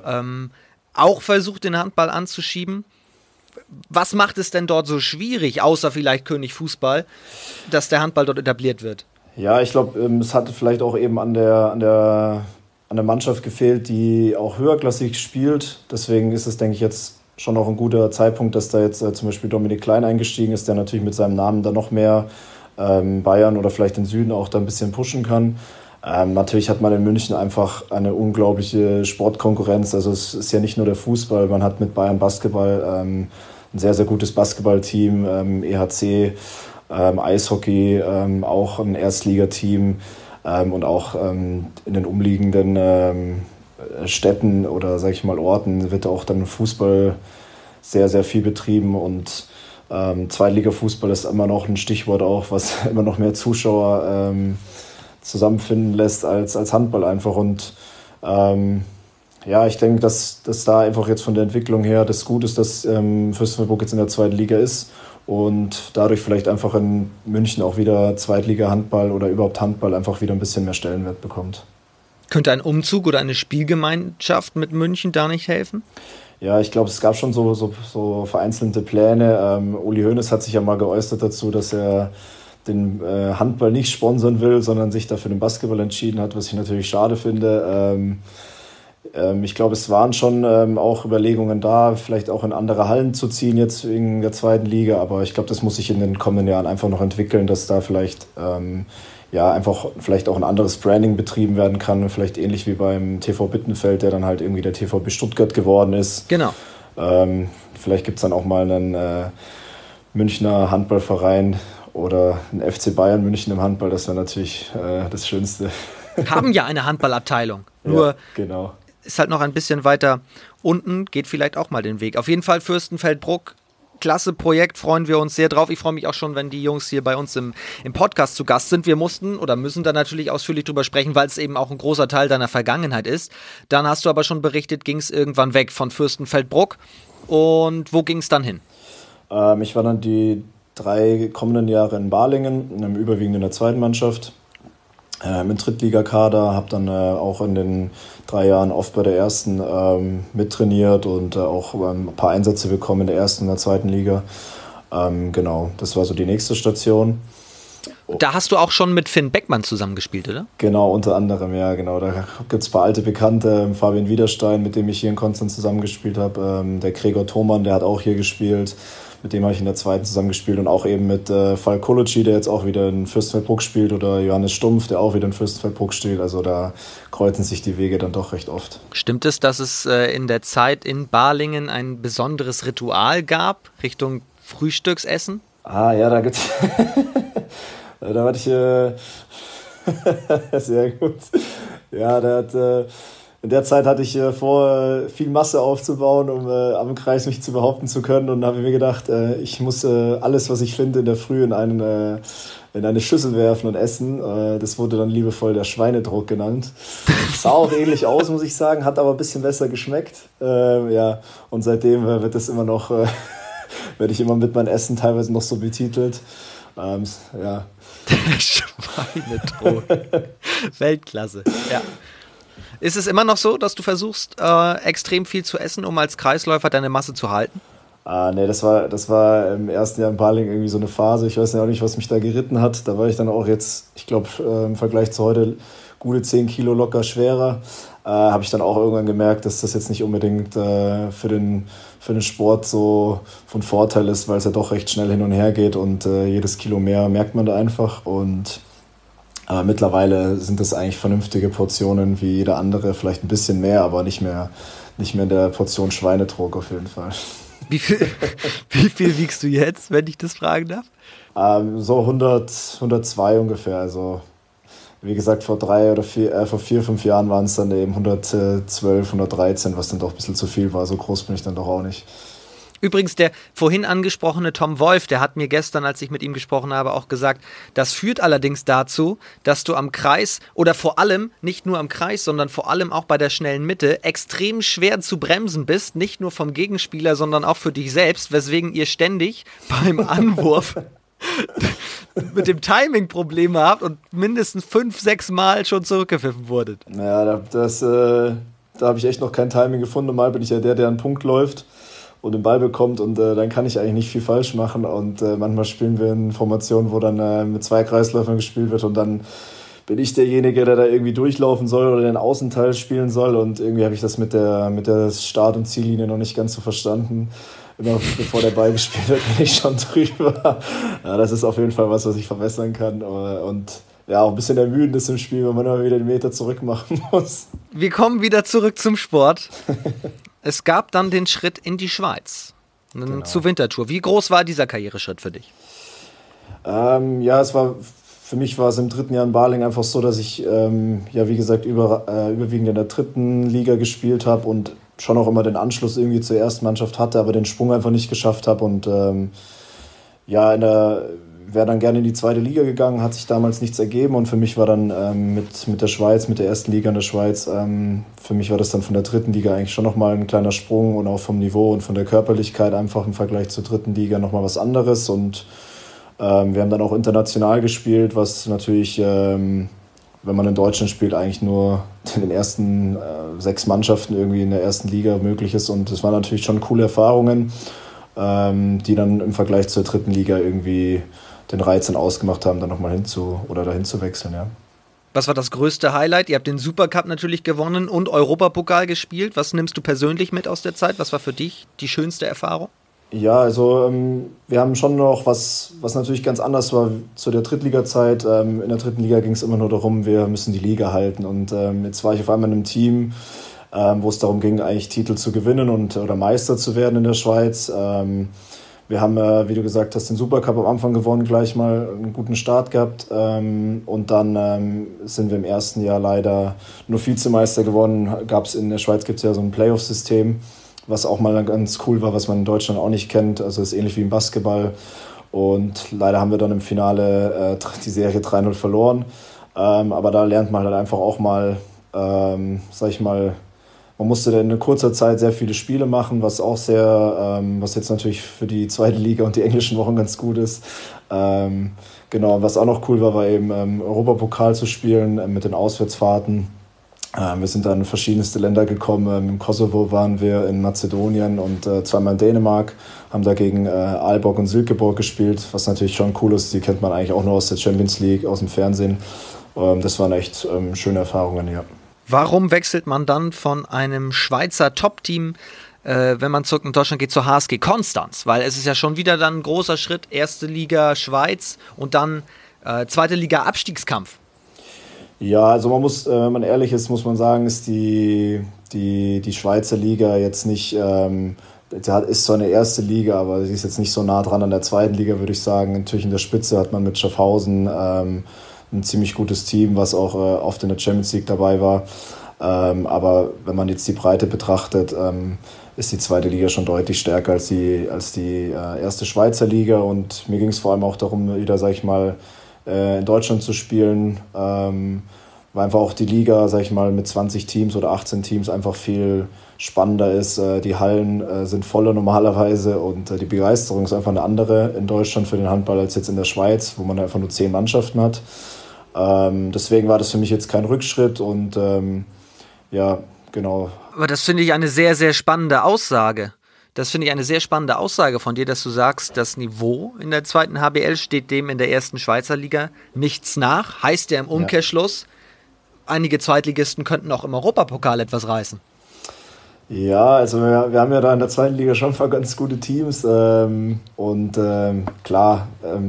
auch versucht, den Handball anzuschieben. Was macht es denn dort so schwierig, außer vielleicht König Fußball, dass der Handball dort etabliert wird? Ja, ich glaube, es hatte vielleicht auch eben an der Mannschaft gefehlt, die auch höherklassig spielt. Deswegen ist es, denke ich, jetzt schon auch ein guter Zeitpunkt, dass da jetzt zum Beispiel Dominik Klein eingestiegen ist, der natürlich mit seinem Namen dann noch mehr Bayern oder vielleicht den Süden auch da ein bisschen pushen kann. Natürlich hat man in München einfach eine unglaubliche Sportkonkurrenz. Also es ist ja nicht nur der Fußball, man hat mit Bayern Basketball ein sehr, sehr gutes Basketballteam, EHC, Eishockey, auch ein Erstligateam und auch in den umliegenden Städten oder sage ich mal Orten wird auch dann Fußball sehr, sehr viel betrieben und Zweitliga-Fußball ist immer noch ein Stichwort auch, was immer noch mehr Zuschauer zusammenfinden lässt als Handball einfach und ich denke, dass da einfach jetzt von der Entwicklung her das gut ist, dass Fürstenfeldbruck jetzt in der zweiten Liga ist und dadurch vielleicht einfach in München auch wieder Zweitliga-Handball oder überhaupt Handball einfach wieder ein bisschen mehr Stellenwert bekommt. Könnte ein Umzug oder eine Spielgemeinschaft mit München da nicht helfen? Ja, ich glaube, es gab schon so vereinzelte Pläne. Uli Hoeneß hat sich ja mal geäußert dazu, dass er den Handball nicht sponsern will, sondern sich dafür den Basketball entschieden hat, was ich natürlich schade finde. Ich glaube, es waren schon auch Überlegungen da, vielleicht auch in andere Hallen zu ziehen jetzt wegen der zweiten Liga, aber ich glaube, das muss sich in den kommenden Jahren einfach noch entwickeln, dass da vielleicht einfach vielleicht auch ein anderes Branding betrieben werden kann, vielleicht ähnlich wie beim TV Bittenfeld, der dann halt irgendwie der TVB Stuttgart geworden ist. Genau. Vielleicht gibt es dann auch mal einen Münchner Handballverein oder ein FC Bayern München im Handball, das wäre natürlich das Schönste. Haben ja eine Handballabteilung, nur genau. Ist halt noch ein bisschen weiter unten, geht vielleicht auch mal den Weg. Auf jeden Fall Fürstenfeldbruck Klasse Projekt, freuen wir uns sehr drauf. Ich freue mich auch schon, wenn die Jungs hier bei uns im Podcast zu Gast sind. Wir müssen da natürlich ausführlich drüber sprechen, weil es eben auch ein großer Teil deiner Vergangenheit ist. Dann hast du aber schon berichtet, ging es irgendwann weg von Fürstenfeldbruck. Und wo ging es dann hin? Ich war dann die 3 kommenden Jahre in Balingen, überwiegend in der zweiten Mannschaft. Im Drittligakader, habe dann auch in den 3 Jahren oft bei der ersten mittrainiert und auch ein paar Einsätze bekommen in der ersten und der zweiten Liga. Genau, das war so die nächste Station. Da hast du auch schon mit Finn Beckmann zusammengespielt, oder? Genau, unter anderem, ja, genau. Da gibt es ein paar alte Bekannte, Fabian Widerstein, mit dem ich hier in Konstanz zusammengespielt habe, der Gregor Thomann, der hat auch hier gespielt. Mit dem habe ich in der zweiten zusammengespielt und auch eben mit Falk Kolucci, der jetzt auch wieder in Fürstenfeldbruck spielt, oder Johannes Stumpf, der auch wieder in Fürstenfeldbruck spielt. Also da kreuzen sich die Wege dann doch recht oft. Stimmt es, dass es in der Zeit in Balingen ein besonderes Ritual gab, Richtung Frühstücksessen? Ja, da gibt's... da hatte ich... sehr gut. Ja, in der Zeit hatte ich vor, viel Masse aufzubauen, um am Kreis mich zu behaupten zu können, und habe mir gedacht, ich muss alles, was ich finde, in der Früh in eine Schüssel werfen und essen. Das wurde dann liebevoll der Schweinedruck genannt. Sah auch ähnlich aus, muss ich sagen, hat aber ein bisschen besser geschmeckt. Ja, und seitdem wird das immer noch, werde ich immer mit meinem Essen teilweise noch so betitelt. Ja. Der Schweinedruck. Weltklasse, ja. Ist es immer noch so, dass du versuchst, extrem viel zu essen, um als Kreisläufer deine Masse zu halten? Nee, das war im ersten Jahr in Balingen irgendwie so eine Phase. Ich weiß ja auch nicht, was mich da geritten hat. Da war ich dann auch jetzt, ich glaube, im Vergleich zu heute gute 10 Kilo locker schwerer. Habe ich dann auch irgendwann gemerkt, dass das jetzt nicht unbedingt für den Sport so von Vorteil ist, weil es ja doch recht schnell hin und her geht, und jedes Kilo mehr merkt man da einfach. Und mittlerweile sind das eigentlich vernünftige Portionen wie jeder andere, vielleicht ein bisschen mehr, aber nicht mehr in der Portion Schweinedruck auf jeden Fall. Wie viel wiegst du jetzt, wenn ich das fragen darf? So 102 ungefähr. Also wie gesagt, vor 4, 5 Jahren waren es dann eben 112, 113, was dann doch ein bisschen zu viel war. So groß bin ich dann doch auch nicht. Übrigens, der vorhin angesprochene Tom Wolf, der hat mir gestern, als ich mit ihm gesprochen habe, auch gesagt, das führt allerdings dazu, dass du am Kreis oder vor allem, nicht nur am Kreis, sondern vor allem auch bei der schnellen Mitte extrem schwer zu bremsen bist, nicht nur vom Gegenspieler, sondern auch für dich selbst, weswegen ihr ständig beim Anwurf mit dem Timing Probleme habt und mindestens 5, 6 Mal schon zurückgepfiffen wurdet. Naja, da habe ich echt noch kein Timing gefunden. Normal bin ich ja der einen Punkt läuft und den Ball bekommt, und dann kann ich eigentlich nicht viel falsch machen, und manchmal spielen wir in Formationen, wo dann mit 2 Kreisläufern gespielt wird, und dann bin ich derjenige, der da irgendwie durchlaufen soll oder den Außenteil spielen soll, und irgendwie habe ich das mit der Start- und Ziellinie noch nicht ganz so verstanden. Immer bevor der Ball gespielt wird, bin ich schon drüber. Ja, das ist auf jeden Fall was ich verbessern kann, und ja, auch ein bisschen ermüdend ist im Spiel, wenn man immer wieder den Meter zurück machen muss. Wir kommen wieder zurück zum Sport. Es gab dann den Schritt in die Schweiz, genau, zur Winterthur. Wie groß war dieser Karriereschritt für dich? Ja, für mich war es im 3. Jahr in Balingen einfach so, dass ich, wie gesagt, überwiegend in der 3. Liga gespielt habe und schon auch immer den Anschluss irgendwie zur ersten Mannschaft hatte, aber den Sprung einfach nicht geschafft habe, und wäre dann gerne in die 2. Liga gegangen, hat sich damals nichts ergeben, und für mich war dann mit der Schweiz, mit der 1. Liga in der Schweiz, für mich war das dann von der 3. Liga eigentlich schon nochmal ein kleiner Sprung, und auch vom Niveau und von der Körperlichkeit einfach im Vergleich zur 3. Liga nochmal was anderes, und wir haben dann auch international gespielt, was natürlich, wenn man in Deutschland spielt, eigentlich nur in den ersten 6 Mannschaften irgendwie in der 1. Liga möglich ist, und das waren natürlich schon coole Erfahrungen, die dann im Vergleich zur 3. Liga irgendwie den Reiz dann ausgemacht haben, dann nochmal dahin zu wechseln, ja. Was war das größte Highlight? Ihr habt den Supercup natürlich gewonnen und Europapokal gespielt. Was nimmst du persönlich mit aus der Zeit? Was war für dich die schönste Erfahrung? Ja, also wir haben schon noch was natürlich ganz anders war zu der Drittliga-Zeit. In der 3. Liga ging es immer nur darum, wir müssen die Liga halten. Und jetzt war ich auf einmal in einem Team, wo es darum ging, eigentlich Titel zu gewinnen oder Meister zu werden in der Schweiz. Wir haben, wie du gesagt hast, den Supercup am Anfang gewonnen, gleich mal einen guten Start gehabt. Und dann sind wir im ersten Jahr leider nur Vizemeister geworden. In der Schweiz gibt es ja so ein Playoff-System, was auch mal ganz cool war, was man in Deutschland auch nicht kennt. Also ist ähnlich wie im Basketball. Und leider haben wir dann im Finale die Serie 3-0 verloren. Aber da lernt man halt einfach auch mal, sag ich mal, man musste dann in kurzer Zeit sehr viele Spiele machen, was auch sehr, was jetzt natürlich für die zweite Liga und die englischen Wochen ganz gut ist. Genau, was auch noch cool war, war eben Europapokal zu spielen mit den Auswärtsfahrten. Wir sind dann in verschiedenste Länder gekommen. Im Kosovo waren wir, in Mazedonien und zweimal in Dänemark. Haben da gegen Aalborg und Silkeborg gespielt, was natürlich schon cool ist. Die kennt man eigentlich auch nur aus der Champions League, aus dem Fernsehen. Das waren echt schöne Erfahrungen, ja. Warum wechselt man dann von einem Schweizer Top-Team, wenn man zurück in Deutschland geht, zur HSG Konstanz? Weil es ist ja schon wieder dann ein großer Schritt, erste Liga Schweiz und dann zweite Liga Abstiegskampf. Ja, also man muss, wenn man ehrlich ist, muss man sagen, ist die Schweizer Liga jetzt nicht, ist zwar eine erste Liga, aber sie ist jetzt nicht so nah dran an der zweiten Liga, würde ich sagen. Natürlich in der Spitze hat man mit Schaffhausen ein ziemlich gutes Team, was auch oft in der Champions League dabei war. Aber wenn man jetzt die Breite betrachtet, ist die zweite Liga schon deutlich stärker als die erste Schweizer Liga. Und mir ging es vor allem auch darum, wieder, sag ich mal, in Deutschland zu spielen, weil einfach auch die Liga, sag ich mal, mit 20 Teams oder 18 Teams einfach viel spannender ist. Die Hallen sind voller normalerweise und die Begeisterung ist einfach eine andere in Deutschland für den Handball als jetzt in der Schweiz, wo man einfach nur 10 Mannschaften hat. Deswegen war das für mich jetzt kein Rückschritt und ja, genau. Aber das finde ich eine sehr, sehr spannende Aussage. Das finde ich eine sehr spannende Aussage von dir, dass du sagst, das Niveau in der zweiten HBL steht dem in der ersten Schweizer Liga nichts nach. Heißt ja im Umkehrschluss, einige Zweitligisten könnten auch im Europapokal etwas reißen. Ja, also wir haben ja da in der zweiten Liga schon ein paar ganz gute Teams klar,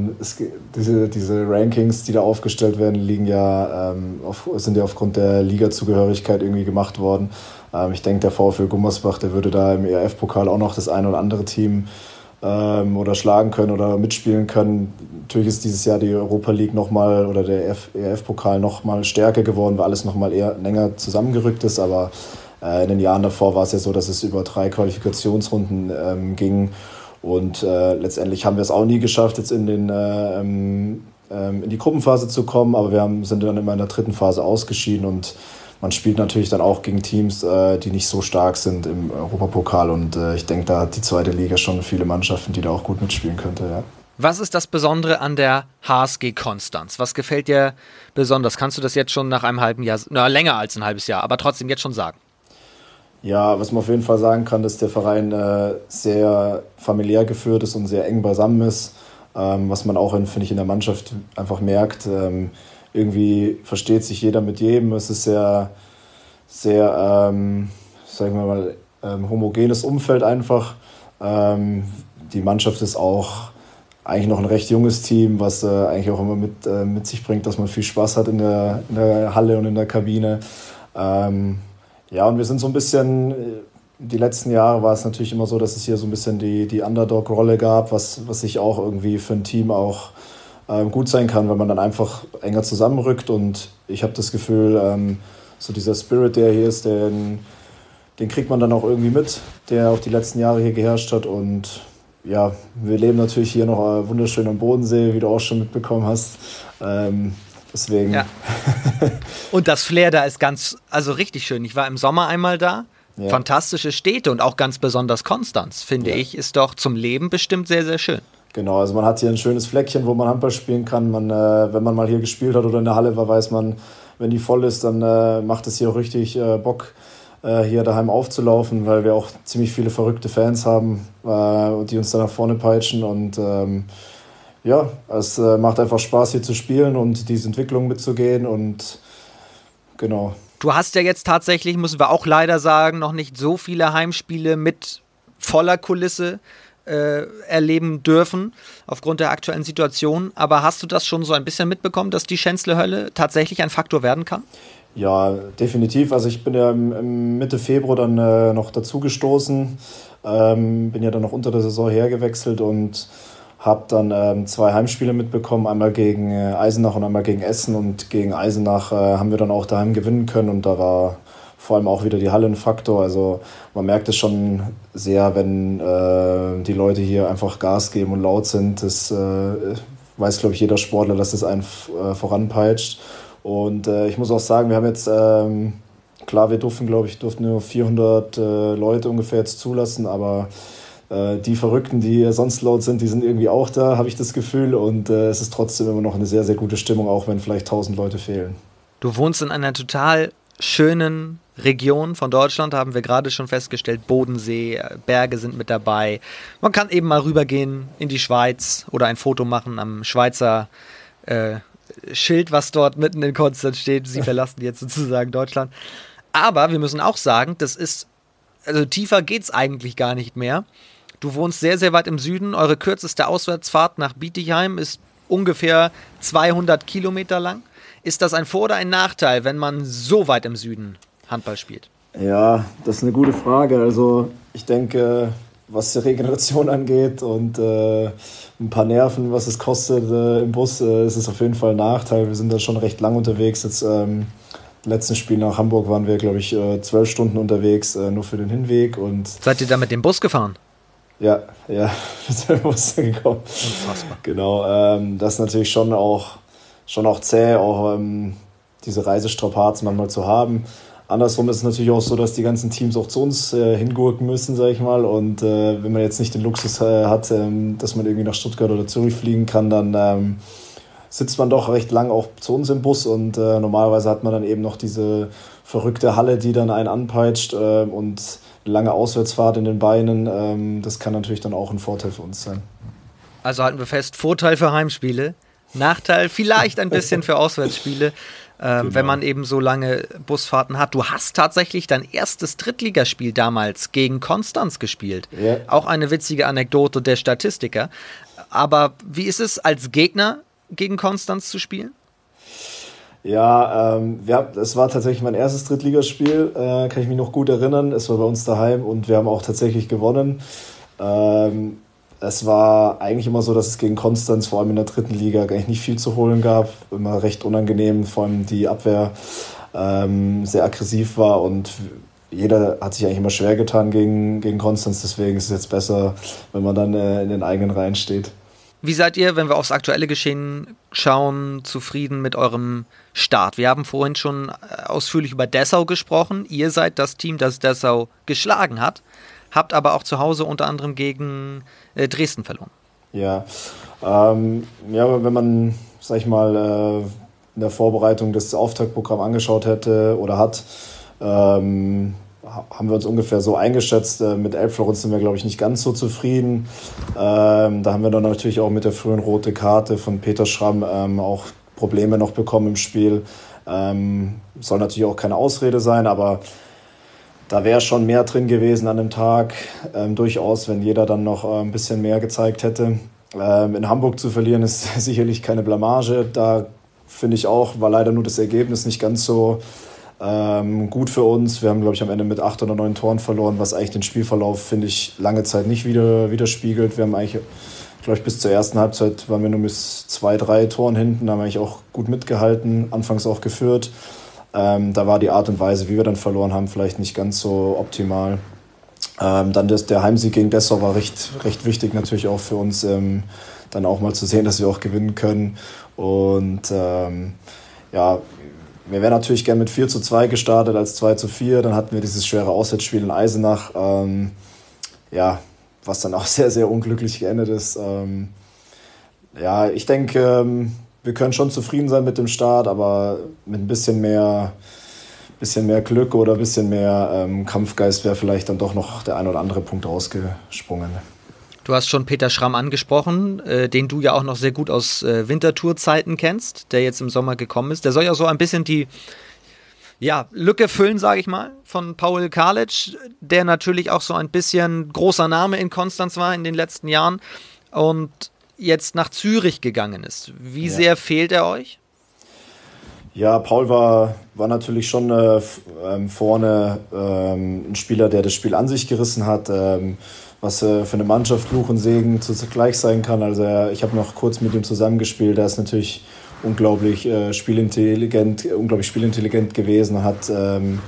diese Rankings, die da aufgestellt werden, liegen ja sind ja aufgrund der Ligazugehörigkeit irgendwie gemacht worden. Ich denke, der VfL Gummersbach, der würde da im ERF-Pokal auch noch das ein oder andere Team oder schlagen können oder mitspielen können. Natürlich ist dieses Jahr die Europa League nochmal oder der ERF-Pokal nochmal stärker geworden, weil alles nochmal eher länger zusammengerückt ist, aber in den Jahren davor war es ja so, dass es über 3 Qualifikationsrunden ging und letztendlich haben wir es auch nie geschafft, jetzt in die Gruppenphase zu kommen, aber sind dann immer in der dritten Phase ausgeschieden und man spielt natürlich dann auch gegen Teams, die nicht so stark sind im Europapokal und ich denke, da hat die zweite Liga schon viele Mannschaften, die da auch gut mitspielen könnte, ja. Was ist das Besondere an der HSG Konstanz? Was gefällt dir besonders? Kannst du das jetzt schon nach einem halben Jahr, länger als ein halbes Jahr, aber trotzdem jetzt schon sagen? Ja, was man auf jeden Fall sagen kann, dass der Verein sehr familiär geführt ist und sehr eng beisammen ist. Was man auch, finde ich, in der Mannschaft einfach merkt. Irgendwie versteht sich jeder mit jedem. Es ist sehr, sagen wir mal, homogenes Umfeld einfach. Die Mannschaft ist auch eigentlich noch ein recht junges Team, was eigentlich auch immer mit sich bringt, dass man viel Spaß hat in der Halle und in der Kabine. Ja, und wir sind so ein bisschen, die letzten Jahre war es natürlich immer so, dass es hier so ein bisschen die Underdog-Rolle gab, was sich auch irgendwie für ein Team auch gut sein kann, wenn man dann einfach enger zusammenrückt. Und ich habe das Gefühl, so dieser Spirit, der hier ist, den kriegt man dann auch irgendwie mit, der auch die letzten Jahre hier geherrscht hat. Und ja, wir leben natürlich hier noch wunderschön am Bodensee, wie du auch schon mitbekommen hast. Deswegen. Ja. Und das Flair da ist richtig schön. Ich war im Sommer einmal da. Ja. Fantastische Städte und auch ganz besonders Konstanz, finde ich, ist doch zum Leben bestimmt sehr, sehr schön. Genau, also man hat hier ein schönes Fleckchen, wo man Handball spielen kann. Wenn man mal hier gespielt hat oder in der Halle war, weiß man, wenn die voll ist, dann macht es hier auch richtig Bock, hier daheim aufzulaufen, weil wir auch ziemlich viele verrückte Fans haben, die uns da nach vorne peitschen und ja, es macht einfach Spaß, hier zu spielen und diese Entwicklung mitzugehen und genau. Du hast ja jetzt tatsächlich, müssen wir auch leider sagen, noch nicht so viele Heimspiele mit voller Kulisse erleben dürfen, aufgrund der aktuellen Situation. Aber hast du das schon so ein bisschen mitbekommen, dass die Schänzle-Hölle tatsächlich ein Faktor werden kann? Ja, definitiv. Also ich bin ja im Mitte Februar dann noch dazugestoßen, bin ja dann noch unter der Saison hergewechselt und habe dann 2 Heimspiele mitbekommen, einmal gegen Eisenach und einmal gegen Essen. Und gegen Eisenach haben wir dann auch daheim gewinnen können. Und da war vor allem auch wieder die Halle ein Faktor. Also man merkt es schon sehr, wenn die Leute hier einfach Gas geben und laut sind. Das weiß, glaube ich, jeder Sportler, dass das einen voranpeitscht. Und ich muss auch sagen, wir haben jetzt, klar, wir durften nur 400 Leute ungefähr jetzt zulassen, aber die Verrückten, die sonst laut sind, die sind irgendwie auch da, habe ich das Gefühl. Und es ist trotzdem immer noch eine sehr, sehr gute Stimmung, auch wenn vielleicht 1000 Leute fehlen. Du wohnst in einer total schönen Region von Deutschland, haben wir gerade schon festgestellt. Bodensee, Berge sind mit dabei. Man kann eben mal rübergehen in die Schweiz oder ein Foto machen am Schweizer Schild, was dort mitten in Konstanz steht. Sie verlassen jetzt sozusagen Deutschland. Aber wir müssen auch sagen, also tiefer geht's eigentlich gar nicht mehr. Du wohnst sehr, sehr weit im Süden. Eure kürzeste Auswärtsfahrt nach Bietigheim ist ungefähr 200 Kilometer lang. Ist das ein Vor- oder ein Nachteil, wenn man so weit im Süden Handball spielt? Ja, das ist eine gute Frage. Also ich denke, was die Regeneration angeht und ein paar Nerven, was es kostet im Bus, ist es auf jeden Fall ein Nachteil. Wir sind da schon recht lang unterwegs. Jetzt letzten Spiel nach Hamburg waren wir, glaube ich, 12 Stunden unterwegs, nur für den Hinweg. Und seid ihr da mit dem Bus gefahren? Ja, wir sind mit dem Bus gekommen. Unfassbar. Genau, das ist natürlich schon auch zäh, auch diese Reisestrapazen manchmal zu haben. Andersrum ist es natürlich auch so, dass die ganzen Teams auch zu uns hingurken müssen, sag ich mal. Und wenn man jetzt nicht den Luxus hat, dass man irgendwie nach Stuttgart oder Zürich fliegen kann, dann sitzt man doch recht lang auch zu uns im Bus. Und normalerweise hat man dann eben noch diese verrückte Halle, die dann einen anpeitscht und eine lange Auswärtsfahrt in den Beinen. Das kann natürlich dann auch ein Vorteil für uns sein. Also halten wir fest, Vorteil für Heimspiele, Nachteil vielleicht ein bisschen für Auswärtsspiele, genau, wenn man eben so lange Busfahrten hat. Du hast tatsächlich dein erstes Drittligaspiel damals gegen Konstanz gespielt. Yeah. Auch eine witzige Anekdote der Statistiker. Aber wie ist es, als Gegner gegen Konstanz zu spielen? Ja, es war tatsächlich mein erstes Drittligaspiel, kann ich mich noch gut erinnern. Es war bei uns daheim und wir haben auch tatsächlich gewonnen. Es war eigentlich immer so, dass es gegen Konstanz, vor allem in der dritten Liga, eigentlich nicht viel zu holen gab. Immer recht unangenehm, vor allem die Abwehr sehr aggressiv war und jeder hat sich eigentlich immer schwer getan gegen Konstanz. Deswegen ist es jetzt besser, wenn man dann in den eigenen Reihen steht. Wie seid ihr, wenn wir aufs aktuelle Geschehen schauen, zufrieden mit eurem Start? Wir haben vorhin schon ausführlich über Dessau gesprochen. Ihr seid das Team, das Dessau geschlagen hat, habt aber auch zu Hause unter anderem gegen Dresden verloren. Ja, wenn man, sag ich mal, in der Vorbereitung das Auftaktprogramm angeschaut hätte oder hat, haben wir uns ungefähr so eingeschätzt. Mit Elbflorenz sind wir, glaube ich, nicht ganz so zufrieden. Da haben wir dann natürlich auch mit der frühen roten Karte von Peter Schramm auch Probleme noch bekommen im Spiel. Soll natürlich auch keine Ausrede sein, aber da wäre schon mehr drin gewesen an dem Tag. Durchaus, wenn jeder dann noch ein bisschen mehr gezeigt hätte. In Hamburg zu verlieren ist sicherlich keine Blamage. Da finde ich auch, war leider nur das Ergebnis nicht ganz so gut für uns. Wir haben, glaube ich, am Ende mit 8 oder 9 Toren verloren, was eigentlich den Spielverlauf, finde ich, lange Zeit nicht widerspiegelt. Wir haben eigentlich, glaube ich, bis zur ersten Halbzeit waren wir nur mit 2, 3 Toren hinten, da haben wir eigentlich auch gut mitgehalten, anfangs auch geführt. Da war die Art und Weise, wie wir dann verloren haben, vielleicht nicht ganz so optimal. Dann der Heimsieg gegen Dessau war recht wichtig natürlich auch für uns, dann auch mal zu sehen, dass wir auch gewinnen können. Und wir wären natürlich gern mit 4:2 gestartet als 2:4. Dann hatten wir dieses schwere Auswärtsspiel in Eisenach, was dann auch sehr, sehr unglücklich geendet ist. Ich denke, wir können schon zufrieden sein mit dem Start, aber mit ein bisschen mehr Glück oder ein bisschen mehr Kampfgeist wäre vielleicht dann doch noch der ein oder andere Punkt rausgesprungen. Du hast schon Peter Schramm angesprochen, den du ja auch noch sehr gut aus Wintertourzeiten kennst, der jetzt im Sommer gekommen ist. Der soll ja so ein bisschen die Lücke füllen, sage ich mal, von Paul Kalic, der natürlich auch so ein bisschen großer Name in Konstanz war in den letzten Jahren und jetzt nach Zürich gegangen ist. Wie sehr fehlt er euch? Ja, Paul war natürlich schon vorne ein Spieler, der das Spiel an sich gerissen hat, was für eine Mannschaft Fluch und Segen zugleich sein kann. Also ich habe noch kurz mit ihm zusammengespielt. Er ist natürlich unglaublich spielintelligent gewesen, hat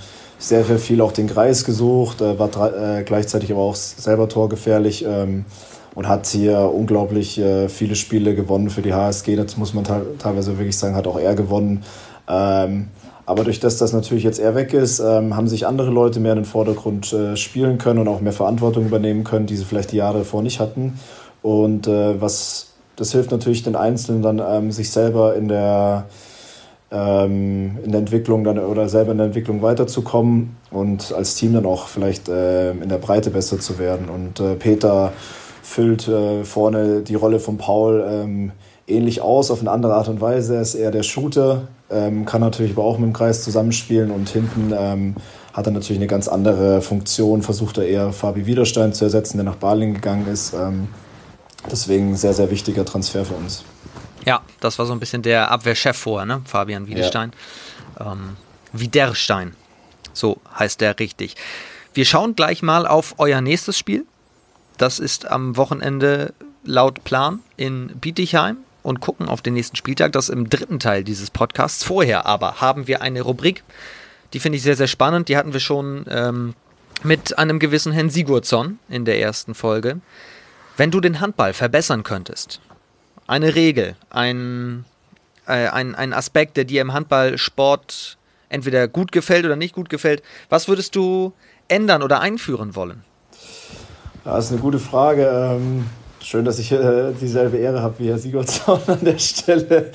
sehr, sehr viel auch den Kreis gesucht, war gleichzeitig aber auch selber torgefährlich und hat hier unglaublich viele Spiele gewonnen für die HSG. Das muss man teilweise wirklich sagen, hat auch er gewonnen. Aber durch das natürlich jetzt er weg ist, haben sich andere Leute mehr in den Vordergrund spielen können und auch mehr Verantwortung übernehmen können, die sie vielleicht die Jahre davor nicht hatten. Und das hilft natürlich den Einzelnen dann, sich selber in der Entwicklung dann oder selber in der Entwicklung weiterzukommen und als Team dann auch vielleicht in der Breite besser zu werden. Und Peter füllt vorne die Rolle von Paul ähnlich aus, auf eine andere Art und Weise. Er ist eher der Shooter, kann natürlich aber auch mit dem Kreis zusammenspielen und hinten hat er natürlich eine ganz andere Funktion, versucht er eher Fabi Widerstein zu ersetzen, der nach Balingen gegangen ist. Deswegen ein sehr, sehr wichtiger Transfer für uns. Ja, das war so ein bisschen der Abwehrchef vorher, ne? Fabian Widerstein. Ja. Widerstein, so heißt der richtig. Wir schauen gleich mal auf euer nächstes Spiel. Das ist am Wochenende laut Plan in Bietigheim und gucken auf den nächsten Spieltag. Das im dritten Teil dieses Podcasts. Vorher aber haben wir eine Rubrik, die finde ich sehr, sehr spannend. Die hatten wir schon mit einem gewissen Herrn Sigurdsson in der ersten Folge. Wenn du den Handball verbessern könntest, eine Regel, ein Aspekt, der dir im Handballsport entweder gut gefällt oder nicht gut gefällt, was würdest du ändern oder einführen wollen? Das ist eine gute Frage. Schön, dass ich dieselbe Ehre habe wie Herr Sigurdsson an der Stelle.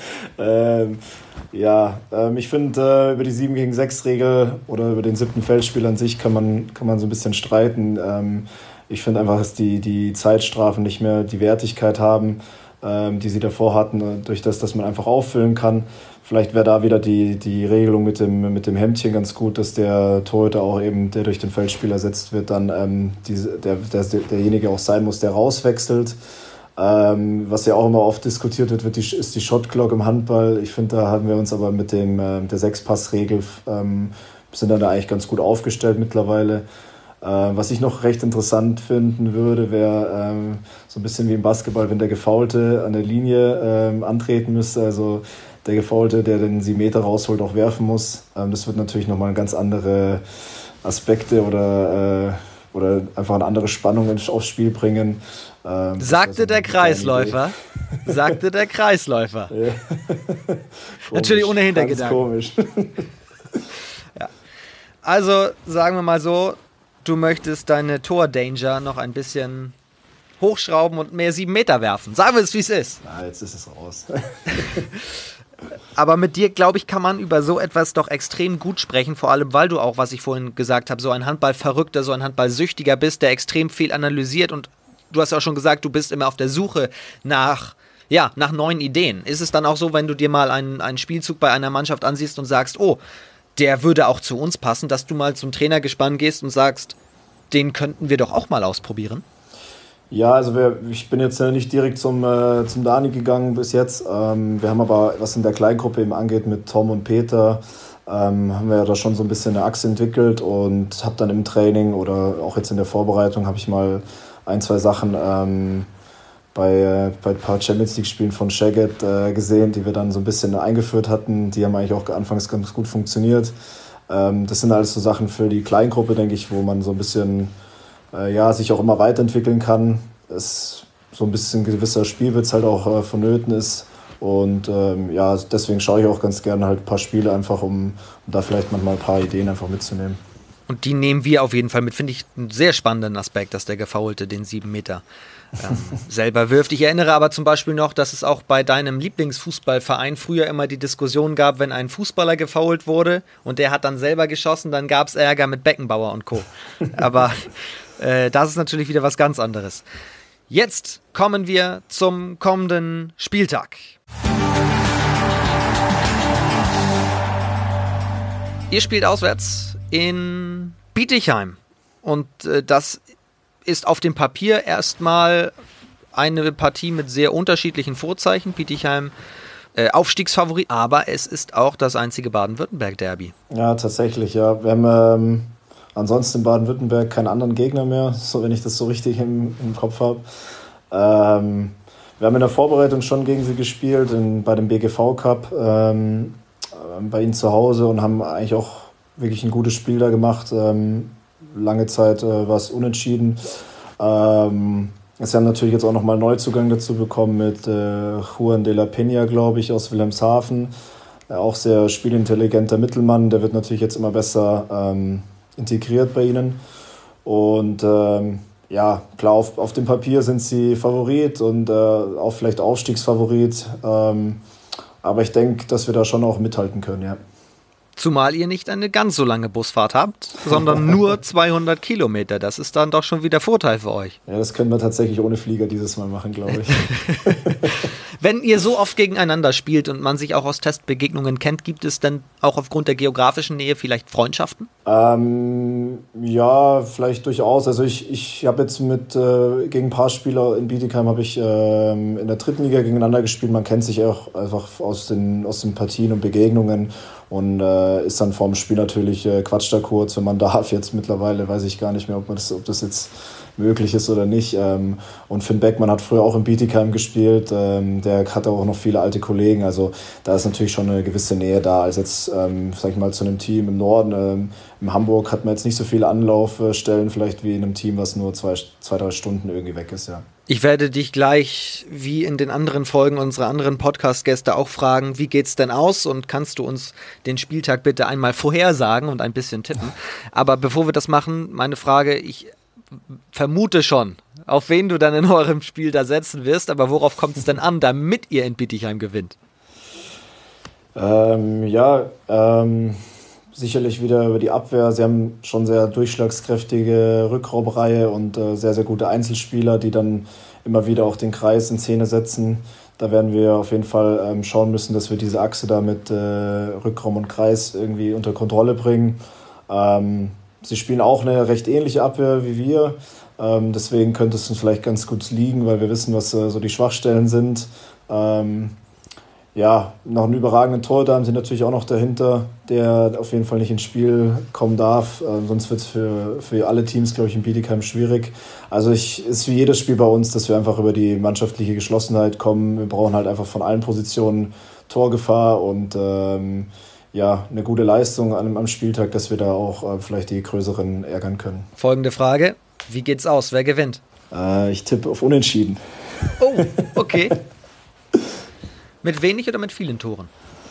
Ich finde, über die 7 gegen 6 Regel oder über den 7. Feldspiel an sich kann man so ein bisschen streiten. Ich finde einfach, dass die Zeitstrafen nicht mehr die Wertigkeit haben, die sie davor hatten, durch das, dass man einfach auffüllen kann. Vielleicht wäre da wieder die Regelung mit dem Hemdchen ganz gut, dass der Torhüter auch eben, der durch den Feldspieler ersetzt wird, dann derjenige auch sein muss, der rauswechselt. Was ja auch immer oft diskutiert wird, ist die Shotclock im Handball. Ich finde, da haben wir uns aber mit der 6-Pass-Regel sind dann da eigentlich ganz gut aufgestellt mittlerweile. Was ich noch recht interessant finden würde, wäre so ein bisschen wie im Basketball, wenn der Gefoulte an der Linie antreten müsste, also der Gefoulte, der den 7 Meter rausholt, auch werfen muss. Das wird natürlich nochmal ganz andere Aspekte oder einfach eine andere Spannung aufs Spiel bringen. Sagte der Kreisläufer. Sagte der Kreisläufer. Ja. Natürlich ohne Hintergedanken. Komisch. Ja. Also sagen wir mal so, du möchtest deine Tor-Danger noch ein bisschen hochschrauben und mehr 7 Meter werfen. Sagen wir es, wie es ist. Na, jetzt ist es raus. Aber mit dir, glaube ich, kann man über so etwas doch extrem gut sprechen, vor allem, weil du auch, was ich vorhin gesagt habe, so ein Handballverrückter, so ein Handballsüchtiger bist, der extrem viel analysiert und du hast ja auch schon gesagt, du bist immer auf der Suche nach neuen Ideen. Ist es dann auch so, wenn du dir mal einen Spielzug bei einer Mannschaft ansiehst und sagst, oh, der würde auch zu uns passen, dass du mal zum Trainergespann gehst und sagst, den könnten wir doch auch mal ausprobieren? Ja, also ich bin jetzt nicht direkt zum Dani gegangen bis jetzt. Wir haben aber, was in der Kleingruppe eben angeht, mit Tom und Peter, haben wir ja da schon so ein bisschen eine Achse entwickelt und habe dann im Training oder auch jetzt in der Vorbereitung habe ich mal 1, 2 Sachen bei ein paar Champions League-Spielen von Szeged gesehen, die wir dann so ein bisschen eingeführt hatten. Die haben eigentlich auch anfangs ganz gut funktioniert. Das sind alles so Sachen für die Kleingruppe, denke ich, wo man so ein bisschen sich auch immer weiterentwickeln kann. Es so ein bisschen gewisser Spielwitz halt auch vonnöten ist. Und deswegen schaue ich auch ganz gerne halt ein paar Spiele einfach, um da vielleicht manchmal ein paar Ideen einfach mitzunehmen. Und die nehmen wir auf jeden Fall mit. Finde ich einen sehr spannenden Aspekt, dass der Gefaulte den 7 Meter selber wirft. Ich erinnere aber zum Beispiel noch, dass es auch bei deinem Lieblingsfußballverein früher immer die Diskussion gab, wenn ein Fußballer gefoult wurde und der hat dann selber geschossen, dann gab es Ärger mit Beckenbauer und Co. Aber das ist natürlich wieder was ganz anderes. Jetzt kommen wir zum kommenden Spieltag. Ihr spielt auswärts in Bietigheim und das ist auf dem Papier erstmal eine Partie mit sehr unterschiedlichen Vorzeichen. Bietigheim Aufstiegsfavorit, aber es ist auch das einzige Baden-Württemberg-Derby. Ja, tatsächlich, ja. Wir haben ansonsten in Baden-Württemberg keinen anderen Gegner mehr, so wenn ich das so richtig im Kopf habe. Wir haben in der Vorbereitung schon gegen sie gespielt, bei dem BGV Cup, bei ihnen zu Hause und haben eigentlich auch wirklich ein gutes Spiel da gemacht. Lange Zeit war es unentschieden. Sie haben natürlich jetzt auch nochmal Neuzugang dazu bekommen mit Juan de la Peña, glaube ich, aus Wilhelmshaven. Auch sehr spielintelligenter Mittelmann. Der wird natürlich jetzt immer besser integriert bei ihnen. Und ja, klar, auf dem Papier sind sie Favorit und auch vielleicht Aufstiegsfavorit. Aber ich denke, dass wir da schon auch mithalten können, ja. Zumal ihr nicht eine ganz so lange Busfahrt habt, sondern nur 200 Kilometer. Das ist dann doch schon wieder Vorteil für euch. Ja, das können wir tatsächlich ohne Flieger dieses Mal machen, glaube ich. Wenn ihr so oft gegeneinander spielt und man sich auch aus Testbegegnungen kennt, gibt es denn auch aufgrund der geografischen Nähe vielleicht Freundschaften? Ja, vielleicht durchaus. Also ich habe jetzt gegen ein paar Spieler in Bietigheim habe ich in der 3. Liga gegeneinander gespielt. Man kennt sich auch einfach aus den Partien und Begegnungen und ist dann vorm Spiel natürlich quatscht da kurz, wenn man darf. Jetzt mittlerweile weiß ich gar nicht mehr, ob das jetzt möglich ist oder nicht. Und Finn Beckmann hat früher auch in Bietigheim gespielt. Der hatte auch noch viele alte Kollegen. Also da ist natürlich schon eine gewisse Nähe da, als jetzt, sag ich mal, zu einem Team im Norden. In Hamburg hat man jetzt nicht so viele Anlaufstellen, vielleicht wie in einem Team, was nur 2-3 Stunden irgendwie weg ist, ja. Ich werde dich gleich, wie in den anderen Folgen unserer anderen Podcast-Gäste, auch fragen, wie geht's denn aus und kannst du uns den Spieltag bitte einmal vorhersagen und ein bisschen tippen. Aber bevor wir das machen, meine Frage, ich vermute schon, auf wen du dann in eurem Spiel da setzen wirst, aber worauf kommt es denn an, damit ihr in Bietigheim gewinnt? Sicherlich wieder über die Abwehr. Sie haben schon sehr durchschlagskräftige Rückraumreihe und sehr, sehr gute Einzelspieler, die dann immer wieder auch den Kreis in Szene setzen. Da werden wir auf jeden Fall schauen müssen, dass wir diese Achse da mit Rückraum und Kreis irgendwie unter Kontrolle bringen. Sie spielen auch eine recht ähnliche Abwehr wie wir. Deswegen könnte es uns vielleicht ganz gut liegen, weil wir wissen, was so die Schwachstellen sind. Ja, noch einen überragenden Torhüter haben sie natürlich auch noch dahinter, der auf jeden Fall nicht ins Spiel kommen darf. Sonst wird es für alle Teams, glaube ich, in Bietigheim schwierig. Also ist wie jedes Spiel bei uns, dass wir einfach über die mannschaftliche Geschlossenheit kommen. Wir brauchen halt einfach von allen Positionen Torgefahr und eine gute Leistung am Spieltag, dass wir da auch vielleicht die Größeren ärgern können. Folgende Frage, wie geht's aus? Wer gewinnt? Ich tippe auf Unentschieden. Oh, okay. Mit wenig oder mit vielen Toren?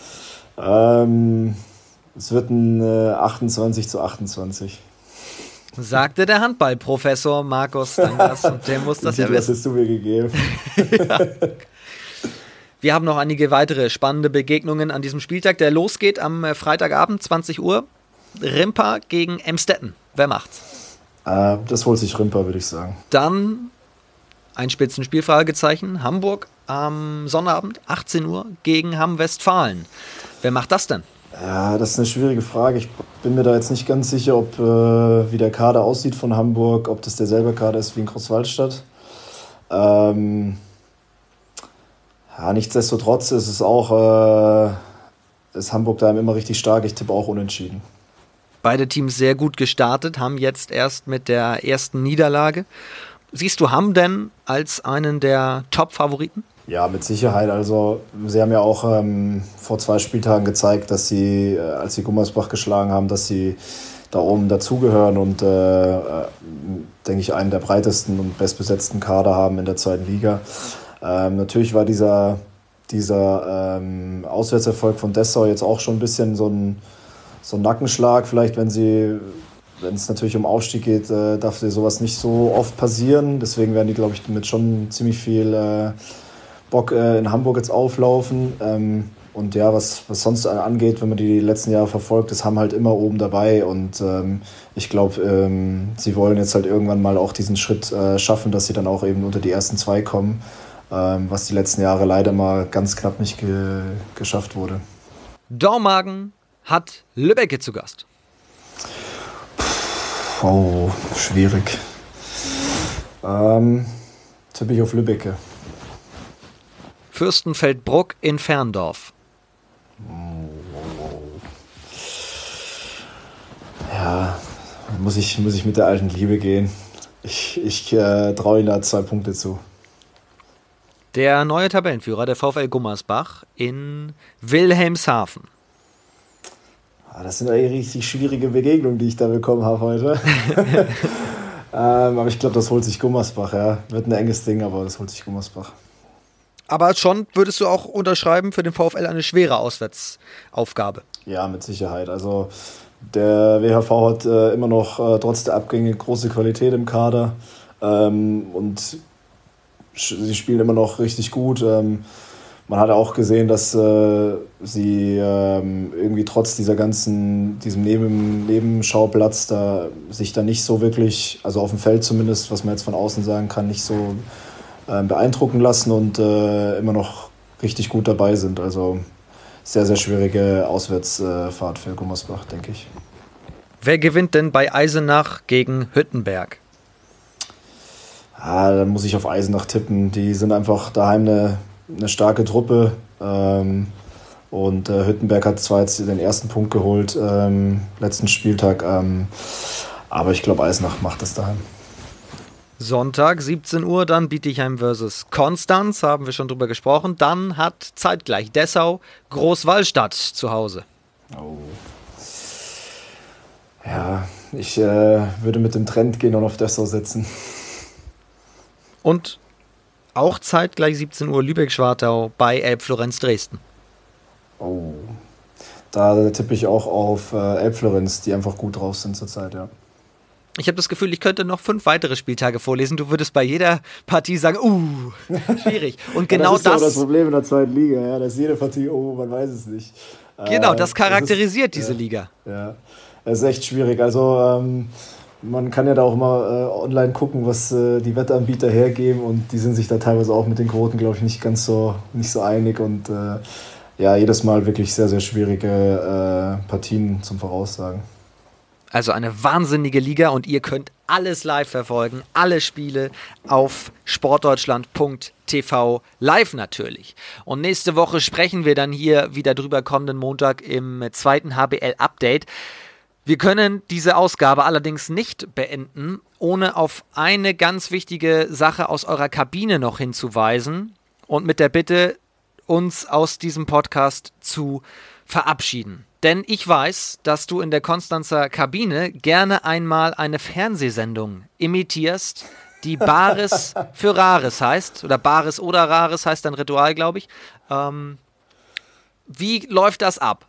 Es wird ein 28-28. Sagte der Handballprofessor Markus Stangers und der muss das ja wissen. Das hast du mir gegeben. Ja. Wir haben noch einige weitere spannende Begegnungen an diesem Spieltag, der losgeht am Freitagabend, 20 Uhr. Rimpa gegen Emstetten. Wer macht's? Das holt sich Rimpa, würde ich sagen. Dann ein Spitzenspiel, Fragezeichen. Hamburg am Sonnabend, 18 Uhr, gegen Hamm-Westfalen. Wer macht das denn? Ja, das ist eine schwierige Frage. Ich bin mir da jetzt nicht ganz sicher, wie der Kader aussieht von Hamburg, ob das derselbe Kader ist wie in Großwaldstadt. Nichtsdestotrotz ist es auch, ist Hamburg da immer richtig stark. Ich tippe auch unentschieden. Beide Teams sehr gut gestartet, haben jetzt erst mit der ersten Niederlage. Siehst du Hamm denn als einen der Top-Favoriten? Ja, mit Sicherheit. Also sie haben ja auch vor 2 Spieltagen gezeigt, dass sie, als sie Gummersbach geschlagen haben, dass sie da oben dazugehören und, denke ich, einen der breitesten und bestbesetzten Kader haben in der 2. Liga. Natürlich war dieser Auswärtserfolg von Dessau jetzt auch schon ein bisschen so ein Nackenschlag. Vielleicht, wenn es natürlich um Aufstieg geht, darf dir sowas nicht so oft passieren. Deswegen werden die, glaube ich, mit schon ziemlich viel Bock in Hamburg jetzt auflaufen. Und ja, was sonst angeht, wenn man die letzten Jahre verfolgt, das haben halt immer oben dabei. Und ich glaube, sie wollen jetzt halt irgendwann mal auch diesen Schritt schaffen, dass sie dann auch eben unter die ersten 2 kommen, was die letzten Jahre leider mal ganz knapp nicht geschafft wurde. Dormagen hat Lübbecke zu Gast. Oh, schwierig. Tippe ich auf Lübbecke. Fürstenfeldbruck in Ferndorf. Ja, muss ich mit der alten Liebe gehen. Ich traue ihnen da 2 Punkte zu. Der neue Tabellenführer, der VfL Gummersbach in Wilhelmshaven. Das sind eigentlich richtig schwierige Begegnungen, die ich da bekommen habe heute. Aber ich glaube, das holt sich Gummersbach, ja. Wird ein enges Ding, aber das holt sich Gummersbach. Aber schon würdest du auch unterschreiben, für den VfL eine schwere Auswärtsaufgabe. Ja, mit Sicherheit. Also der WHV hat immer noch trotz der Abgänge große Qualität im Kader. Und sie spielen immer noch richtig gut. Man hat auch gesehen, dass sie irgendwie trotz diesem Nebenschauplatz da sich da nicht so wirklich, also auf dem Feld zumindest, was man jetzt von außen sagen kann, nicht so beeindrucken lassen und immer noch richtig gut dabei sind. Also sehr, sehr schwierige Auswärtsfahrt für Gummersbach, denke ich. Wer gewinnt denn bei Eisenach gegen Hüttenberg? Da muss ich auf Eisenach tippen. Die sind einfach daheim eine starke Truppe. Und Hüttenberg hat zwar jetzt den ersten Punkt geholt, letzten Spieltag. Aber ich glaube, Eisenach macht das daheim. Sonntag, 17 Uhr, dann Bietigheim versus Konstanz, haben wir schon drüber gesprochen. Dann hat zeitgleich Dessau Großwallstadt zu Hause. Oh. Ja, ich würde mit dem Trend gehen und auf Dessau setzen. Und auch zeitgleich 17 Uhr Lübeck-Schwartau bei Elbflorenz Dresden. Oh, da tippe ich auch auf Elbflorenz, die einfach gut drauf sind zurzeit, ja. Ich habe das Gefühl, ich könnte noch 5 weitere Spieltage vorlesen. Du würdest bei jeder Partie sagen, schwierig. Und genau das ist das Problem in der zweiten Liga, ja, dass jede Partie, man weiß es nicht. Genau, das charakterisiert diese Liga. Ja, das ist echt schwierig. Also man kann ja da auch mal online gucken, was die Wettanbieter hergeben und die sind sich da teilweise auch mit den Quoten, glaube ich, nicht so einig und jedes Mal wirklich sehr, sehr schwierige Partien zum Voraussagen. Also eine wahnsinnige Liga und ihr könnt alles live verfolgen, alle Spiele auf sportdeutschland.tv live natürlich. Und nächste Woche sprechen wir dann hier wieder drüber, kommenden Montag im zweiten HBL-Update. Wir können diese Ausgabe allerdings nicht beenden, ohne auf eine ganz wichtige Sache aus eurer Kabine noch hinzuweisen und mit der Bitte, uns aus diesem Podcast zu verabschieden. Denn ich weiß, dass du in der Konstanzer Kabine gerne einmal eine Fernsehsendung imitierst, die Bares für Rares heißt, oder Bares oder Rares heißt ein Ritual, glaube ich. Wie läuft das ab?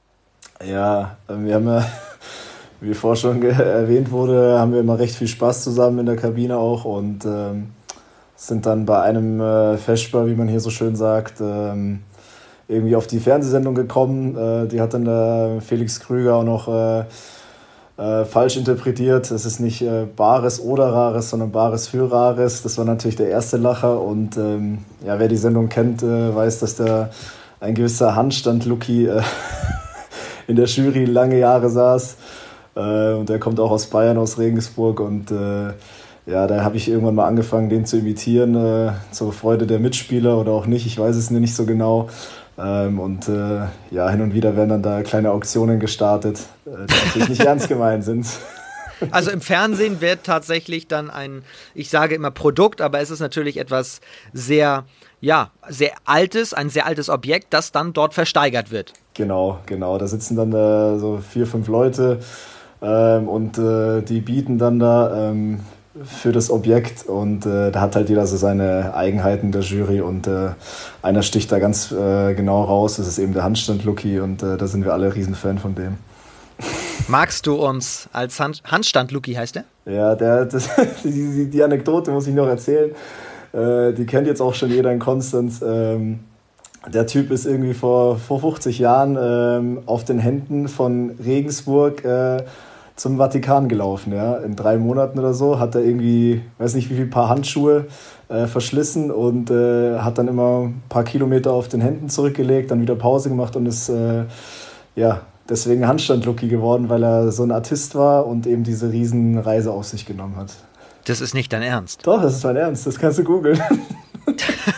Ja, wir haben ja, wie vorher schon erwähnt wurde, haben wir immer recht viel Spaß zusammen in der Kabine auch und sind dann bei einem Vesper, wie man hier so schön sagt, irgendwie auf die Fernsehsendung gekommen. Die hat dann der Felix Krüger auch noch falsch interpretiert. Es ist nicht Bares oder Rares, sondern Bares für Rares. Das war natürlich der erste Lacher. Und wer die Sendung kennt, weiß, dass da ein gewisser Handstand-Luki in der Jury lange Jahre saß. Und der kommt auch aus Bayern, aus Regensburg. Und da habe ich irgendwann mal angefangen, den zu imitieren, zur Freude der Mitspieler oder auch nicht. Ich weiß es nicht so genau. Hin und wieder werden dann da kleine Auktionen gestartet, die natürlich nicht ernst gemeint sind. Also im Fernsehen wird tatsächlich dann ich sage immer Produkt, aber es ist natürlich etwas sehr altes, ein sehr altes Objekt, das dann dort versteigert wird. Genau. Da sitzen dann so 4, 5 Leute und die bieten dann da für das Objekt und da hat halt jeder so seine Eigenheiten der Jury und einer sticht da ganz genau raus, das ist eben der Handstand-Luki und da sind wir alle Riesenfan von dem. Magst du uns als Handstand-Luki, heißt der? Ja, die Anekdote muss ich noch erzählen, die kennt jetzt auch schon jeder in Konstanz. Der Typ ist irgendwie vor 50 Jahren auf den Händen von Regensburg zum Vatikan gelaufen, ja. In 3 Monaten oder so hat er irgendwie, weiß nicht wie viel Paar Handschuhe verschlissen und hat dann immer ein paar Kilometer auf den Händen zurückgelegt, dann wieder Pause gemacht und ist deswegen Handstand-Luki geworden, weil er so ein Artist war und eben diese Riesenreise auf sich genommen hat. Das ist nicht dein Ernst? Doch, das ist mein Ernst, das kannst du googeln. Du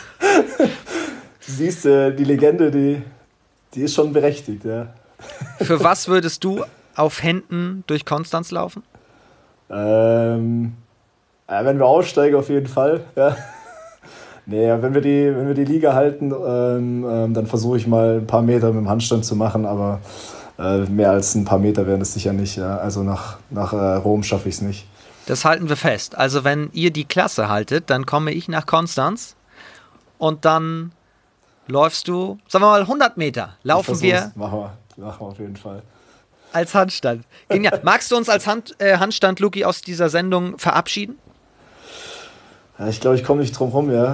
siehst, die Legende, die ist schon berechtigt, ja. Für was würdest du auf Händen durch Konstanz laufen? Wenn wir aufsteigen, auf jeden Fall. Ja. Nee, wenn wir die Liga halten, dann versuche ich mal ein paar Meter mit dem Handstand zu machen, aber Mehr als ein paar Meter wären es sicher nicht. Ja. Also nach Rom schaffe ich es nicht. Das halten wir fest. Also wenn ihr die Klasse haltet, dann komme ich nach Konstanz und dann läufst du, sagen wir mal 100 Meter, laufen wir. Machen wir auf jeden Fall. Als Handstand. Genial. Magst du uns als Handstand, Luki, aus dieser Sendung verabschieden? Ja, ich glaube, ich komme nicht drum rum, ja.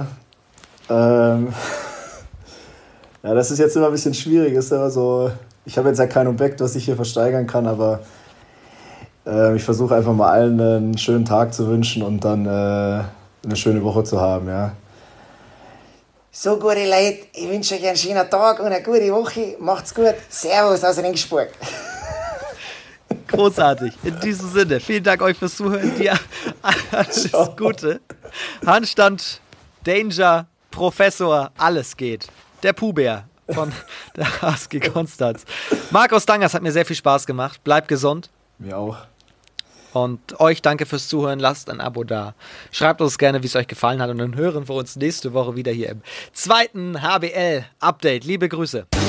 Ja, das ist jetzt immer ein bisschen schwierig. Ist immer so, ich habe jetzt ja kein Objekt, was ich hier versteigern kann, aber ich versuche einfach mal allen einen schönen Tag zu wünschen und dann eine schöne Woche zu haben, ja. So, gute Leute, ich wünsche euch einen schönen Tag und eine gute Woche. Macht's gut. Servus aus Ringsburg. Großartig. In diesem Sinne, vielen Dank euch fürs Zuhören. Dir alles Gute. Handstand, Danger, Professor, alles geht. Der Puhbär von der HSG Konstanz. Markus Dangers hat mir sehr viel Spaß gemacht. Bleibt gesund. Mir auch. Und euch danke fürs Zuhören. Lasst ein Abo da. Schreibt uns gerne, wie es euch gefallen hat. Und dann hören wir uns nächste Woche wieder hier im zweiten HBL-Update. Liebe Grüße.